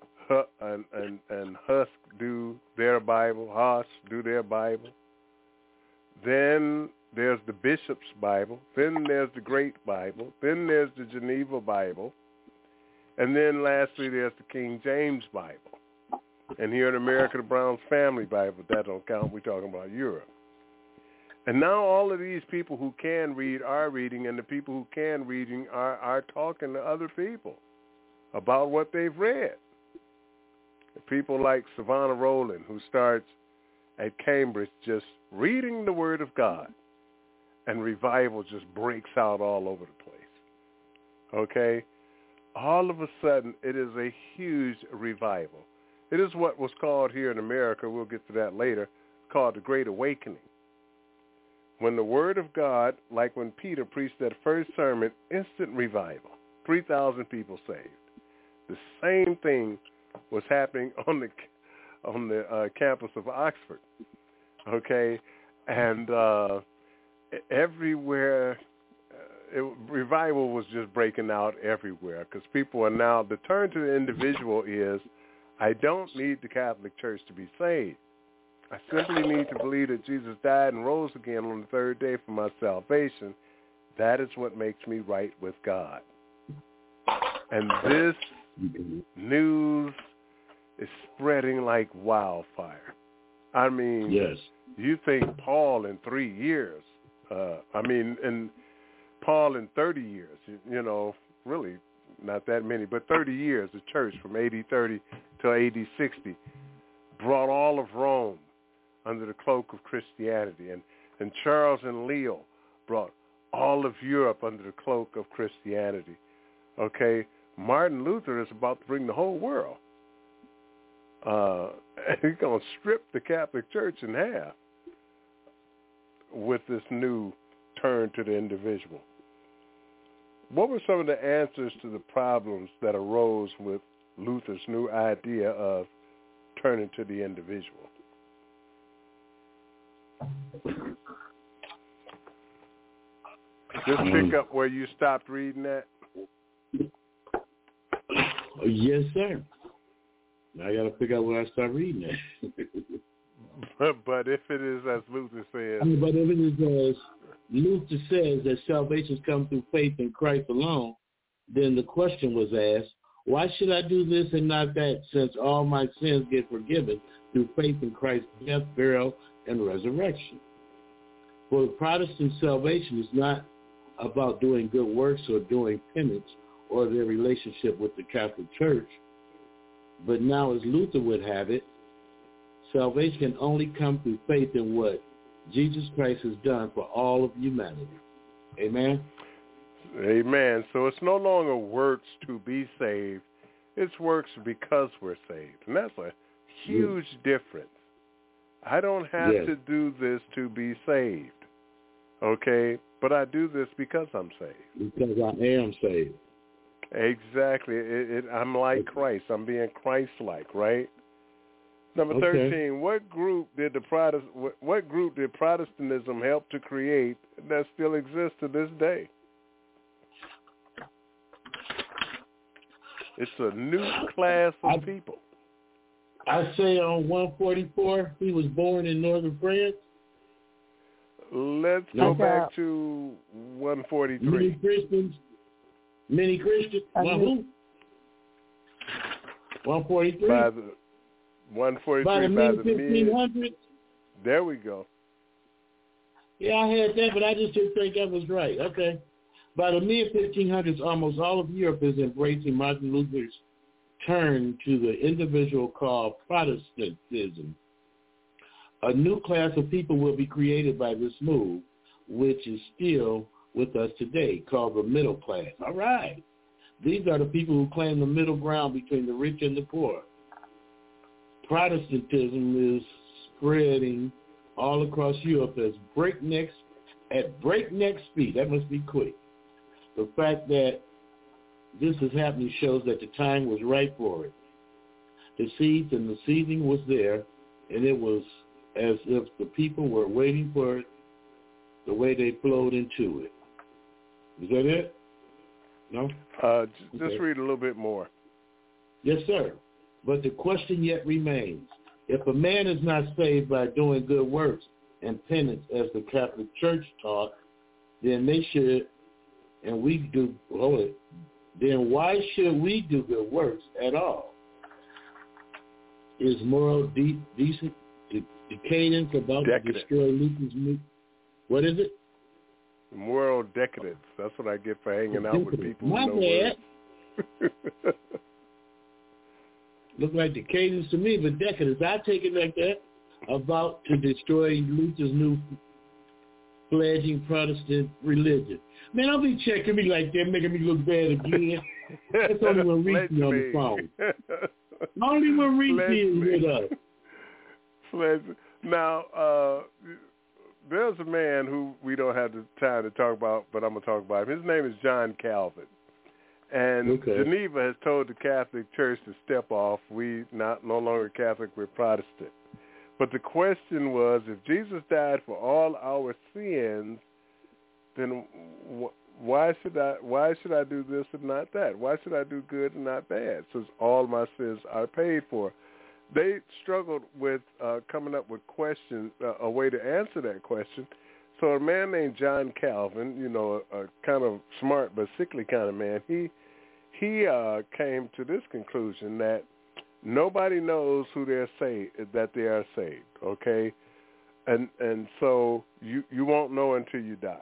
Husk do their Bible. Haas do their Bible. Then there's the Bishop's Bible. Then there's the Great Bible. Then there's the Geneva Bible. And then lastly, there's the King James Bible. And here in America, the Brown's Family Bible. That don't count. We're talking about Europe. And now all of these people who can read are reading, and the people who can reading are talking to other people about what they've read. People like Savannah Rowland, who starts at Cambridge just reading the Word of God, and revival just breaks out all over the place. Okay? All of a sudden, it is a huge revival. It is what was called here in America, we'll get to that later, called the Great Awakening. When the Word of God, like when Peter preached that first sermon, instant revival, 3,000 people saved. The same thing was happening on the campus of Oxford, okay? And everywhere, revival was just breaking out everywhere because people are now, the turn to the individual is, I don't need the Catholic Church to be saved. I simply need to believe that Jesus died and rose again on the third day for my salvation. That is what makes me right with God. And this news is spreading like wildfire. I mean, yes. You think Paul in 3 years, and Paul in 30 years, really not that many, but 30 years, the church from AD 30 to AD 60 brought all of Rome under the cloak of Christianity. And Charles and Leo brought all of Europe under the cloak of Christianity. Okay? Martin Luther is about to bring the whole world. He's going to strip the Catholic Church in half with this new turn to the individual. What were some of the answers to the problems that arose with Luther's new idea of turning to the individual? Just pick up where you stopped reading that. Yes, sir. I got to figure out where I start reading that. But if it is as Luther says. But if it is as Luther says that salvation comes through faith in Christ alone, then the question was asked, why should I do this and not that, since all my sins get forgiven through faith in Christ's death, burial, and resurrection? For the Protestant, salvation is not about doing good works or doing penance or their relationship with the Catholic Church. But now, as Luther would have it, salvation can only come through faith in what Jesus Christ has done for all of humanity. Amen? Amen. So it's no longer works to be saved. It's works because we're saved. And that's a huge difference. I don't have to do this to be saved. Okay? But I do this because I'm saved. Because I am saved. Exactly. I'm like Christ. I'm being Christ-like, right? Number 13. What group did Protestantism help to create that still exists to this day? It's a new class of people. I say on 144, he was born in northern France. Let's go back to 143. Many Christians. Who? 143. By the 143 by the mid-1500s. There we go. Yeah, I had that, but I just didn't think that was right. Okay. By the mid-1500s, almost all of Europe is embracing Martin Luther's turn to the individual called Protestantism. A new class of people will be created by this move, which is still with us today, called the middle class. All right. These are the people who claim the middle ground between the rich and the poor. Protestantism is spreading all across Europe at breakneck speed. That must be quick. The fact that this is happening shows that the time was right for it. The seeds and the seeding was there, and it was as if the people were waiting for it the way they flowed into it. Is that it? No? Just read a little bit more. Yes, sir. But the question yet remains. If a man is not saved by doing good works and penance as the Catholic Church taught, then they should, and we do, then why should we do good works at all? Is moral decadence about to destroy Luther's movement? What is it? Moral decadence. That's what I get for hanging out with people My who know bad. words. Look like decadence to me, but decadence, I take it like that. About to destroy Luther's new fledgling Protestant religion. Man, don't be checking me like that, making me look bad again. That's only when Reese is on the phone. Only when Reese is with us. Now, there's a man who we don't have the time to talk about, but I'm going to talk about him. His name is John Calvin. And Geneva has told the Catholic Church to step off. We no longer Catholic, we're Protestant. But the question was, if Jesus died for all our sins, then why should I do this and not that? Why should I do good and not bad, since all my sins are paid for? They struggled with coming up with a way to answer that question. So a man named John Calvin, a kind of smart but sickly kind of man, he came to this conclusion that nobody knows who they are saved, okay? And so you won't know until you die.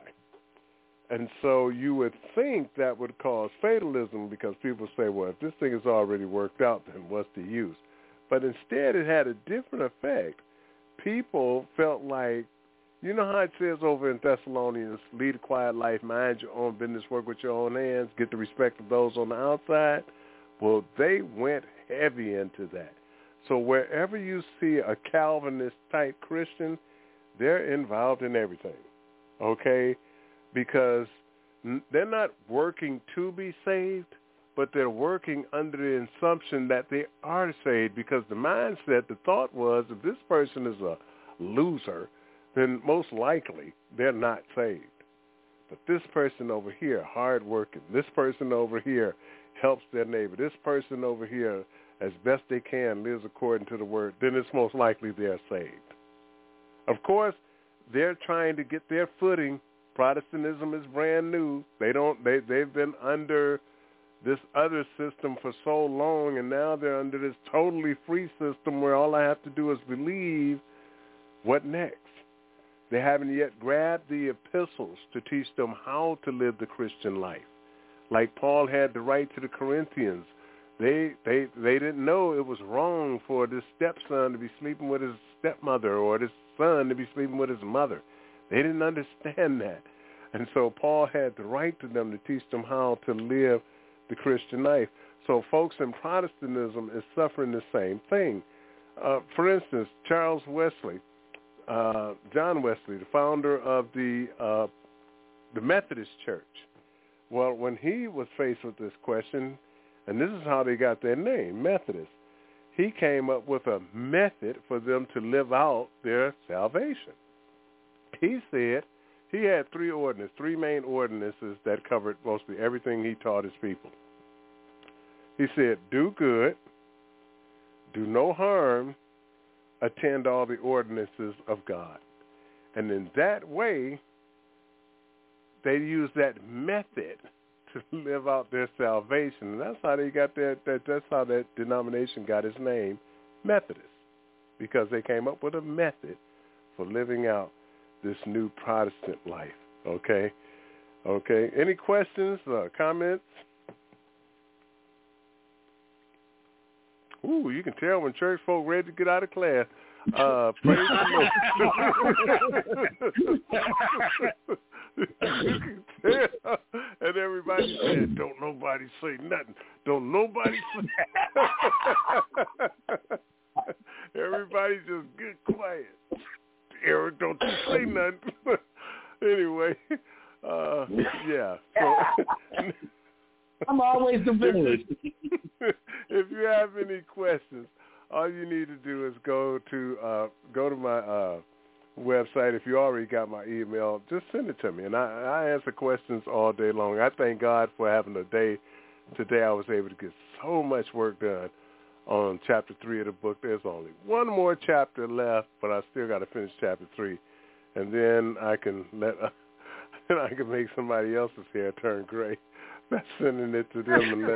And so you would think that would cause fatalism, because people say, well, if this thing is already worked out, then what's the use? But instead it had a different effect. People felt like, you know how it says over in Thessalonians, lead a quiet life, mind your own business, work with your own hands, get the respect of those on the outside? Well, they went heavy into that. So wherever you see a Calvinist-type Christian, they're involved in everything, okay? Because they're not working to be saved, but they're working under the assumption that they are saved, because the mindset, the thought was, if this person is a loser, then most likely they're not saved. But this person over here, hardworking, this person over here helps their neighbor, this person over here, as best they can, lives according to the word, then it's most likely they're saved. Of course, they're trying to get their footing. Protestantism is brand new. They've been under this other system for so long, and now they're under this totally free system where all I have to do is believe. What next? They haven't yet grabbed the epistles to teach them how to live the Christian life. Like Paul had to write to the Corinthians. They didn't know it was wrong for this stepson to be sleeping with his stepmother, or this son to be sleeping with his mother. They didn't understand that. And so Paul had to write to them to teach them how to live the Christian life. So folks in Protestantism is suffering the same thing. For instance, Charles Wesley, John Wesley, the founder of the Methodist Church. Well, when he was faced with this question, and this is how they got their name, Methodist, he came up with a method for them to live out their salvation. He said he had three main ordinances that covered mostly everything he taught his people. He said, do good, do no harm, attend all the ordinances of God. And in that way, they use that method to live out their salvation. And that's how they got that's how that denomination got its name, Methodist, because they came up with a method for living out this new Protestant life. Okay? Any questions, comments? Ooh, you can tell when church folk ready to get out of class. Praise the Lord. You can tell. And everybody said, don't nobody say nothing. Don't nobody say Everybody just get quiet. Eric, don't you say nothing. Anyway, yeah. So, I'm always the villain. If you have any questions, all you need to do is go to my website. If you already got my email, just send it to me, and I answer questions all day long. I thank God for having a day today. I was able to get so much work done on chapter 3 of the book. There's only one more chapter left, but I still got to finish chapter 3, and then I can make somebody else's hair turn gray. That's sending it to them and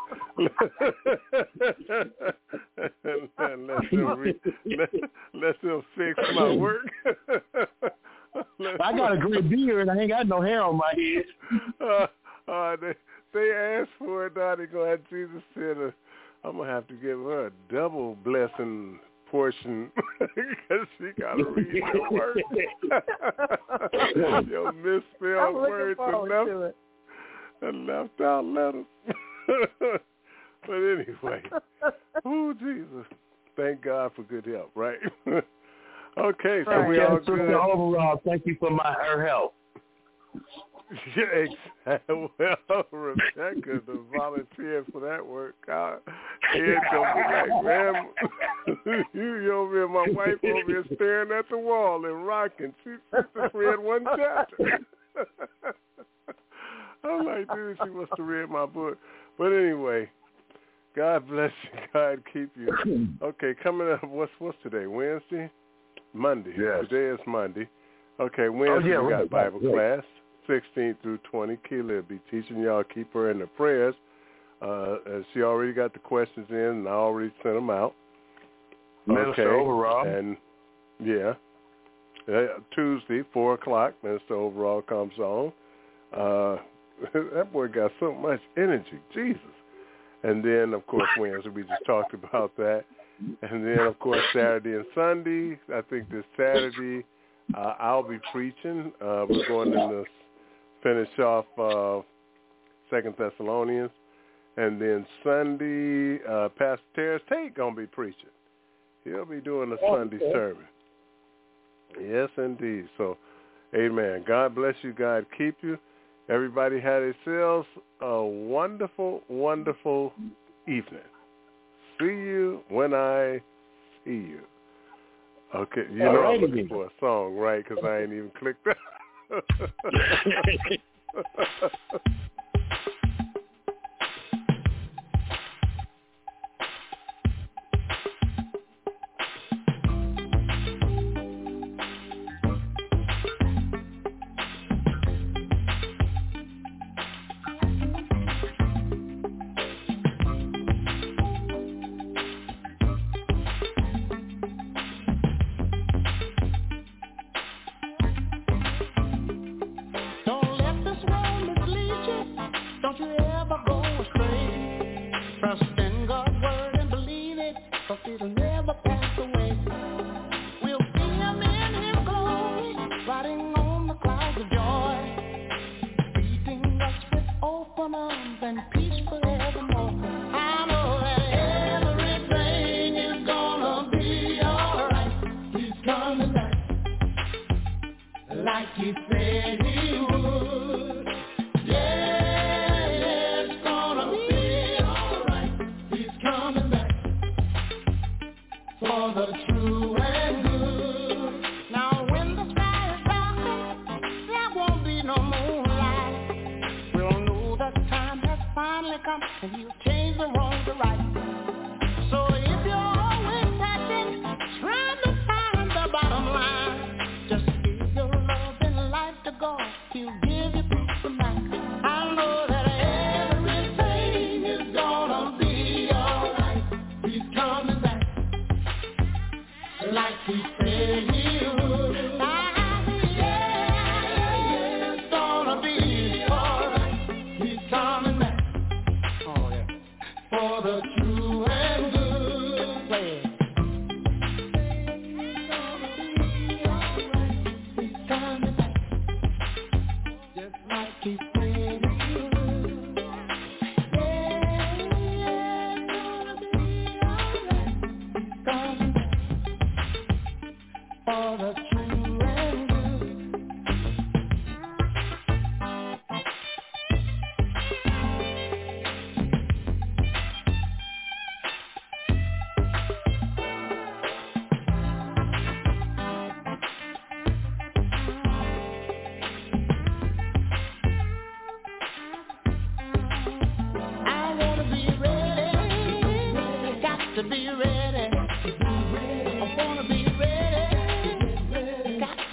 let them fix my work. I got a gray beard. I ain't got no hair on my head. They asked for it. Now they're going to have Jesus said, I'm going to have to give her a double blessing portion because she got to read your work. Your misspelled words and left out letters. But anyway, Jesus. Thank God for good help, right? Okay, so we all good. Overall, thank you for her help. Yeah, exactly. Well, Rebecca, the volunteer for that work, God, it's gonna be like, man, you over here, my wife over here staring at the wall and rocking. She just read one chapter. I'm like, dude, she must have read my book. But anyway, God bless you. God keep you. Okay, coming up, what's today? Wednesday? Monday. Yes. Today is Monday. Okay, Wednesday we got Bible class, 16 through 20. Keela will be teaching y'all. Keep her in the prayers. She already got the questions in, and I already sent them out. Minister Overall. And, yeah. Tuesday, 4 o'clock, Minister Overall comes on. That boy got so much energy. Jesus. And then, of course, Wednesday, we just talked about that. And then, of course, Saturday and Sunday. I think this Saturday I'll be preaching. We're going to finish off 2 Thessalonians. And then Sunday, Pastor Terrence Tate going to be preaching. He'll be doing a Sunday sermon. Yes, indeed. So, amen. God bless you. God keep you. Everybody had themselves a wonderful, wonderful evening. See you when I see you. Okay, you know I'm looking for a song, right? Because I ain't even clicked that.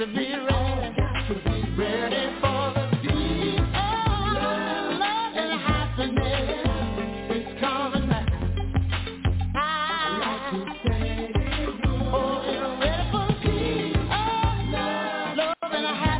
Ready for the deep, oh, love and high.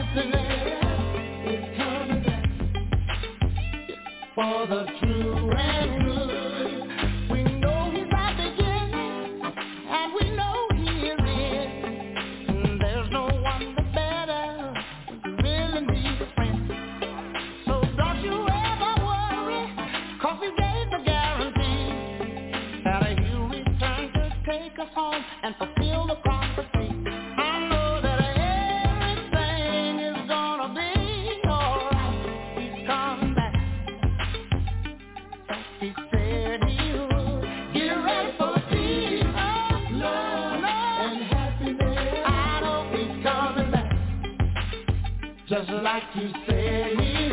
For the true and good, we know he's at the beginning, and we know he is in. And there's no one better who really needs a friend. So don't you ever worry, 'cause he gave the guarantee that he'll return to take us home and fulfill the prophecy. I know that everything is gonna be alright. He's coming back. He said he would. Get ready for the peace, love, and happiness. I know he's coming back, just like he said he would.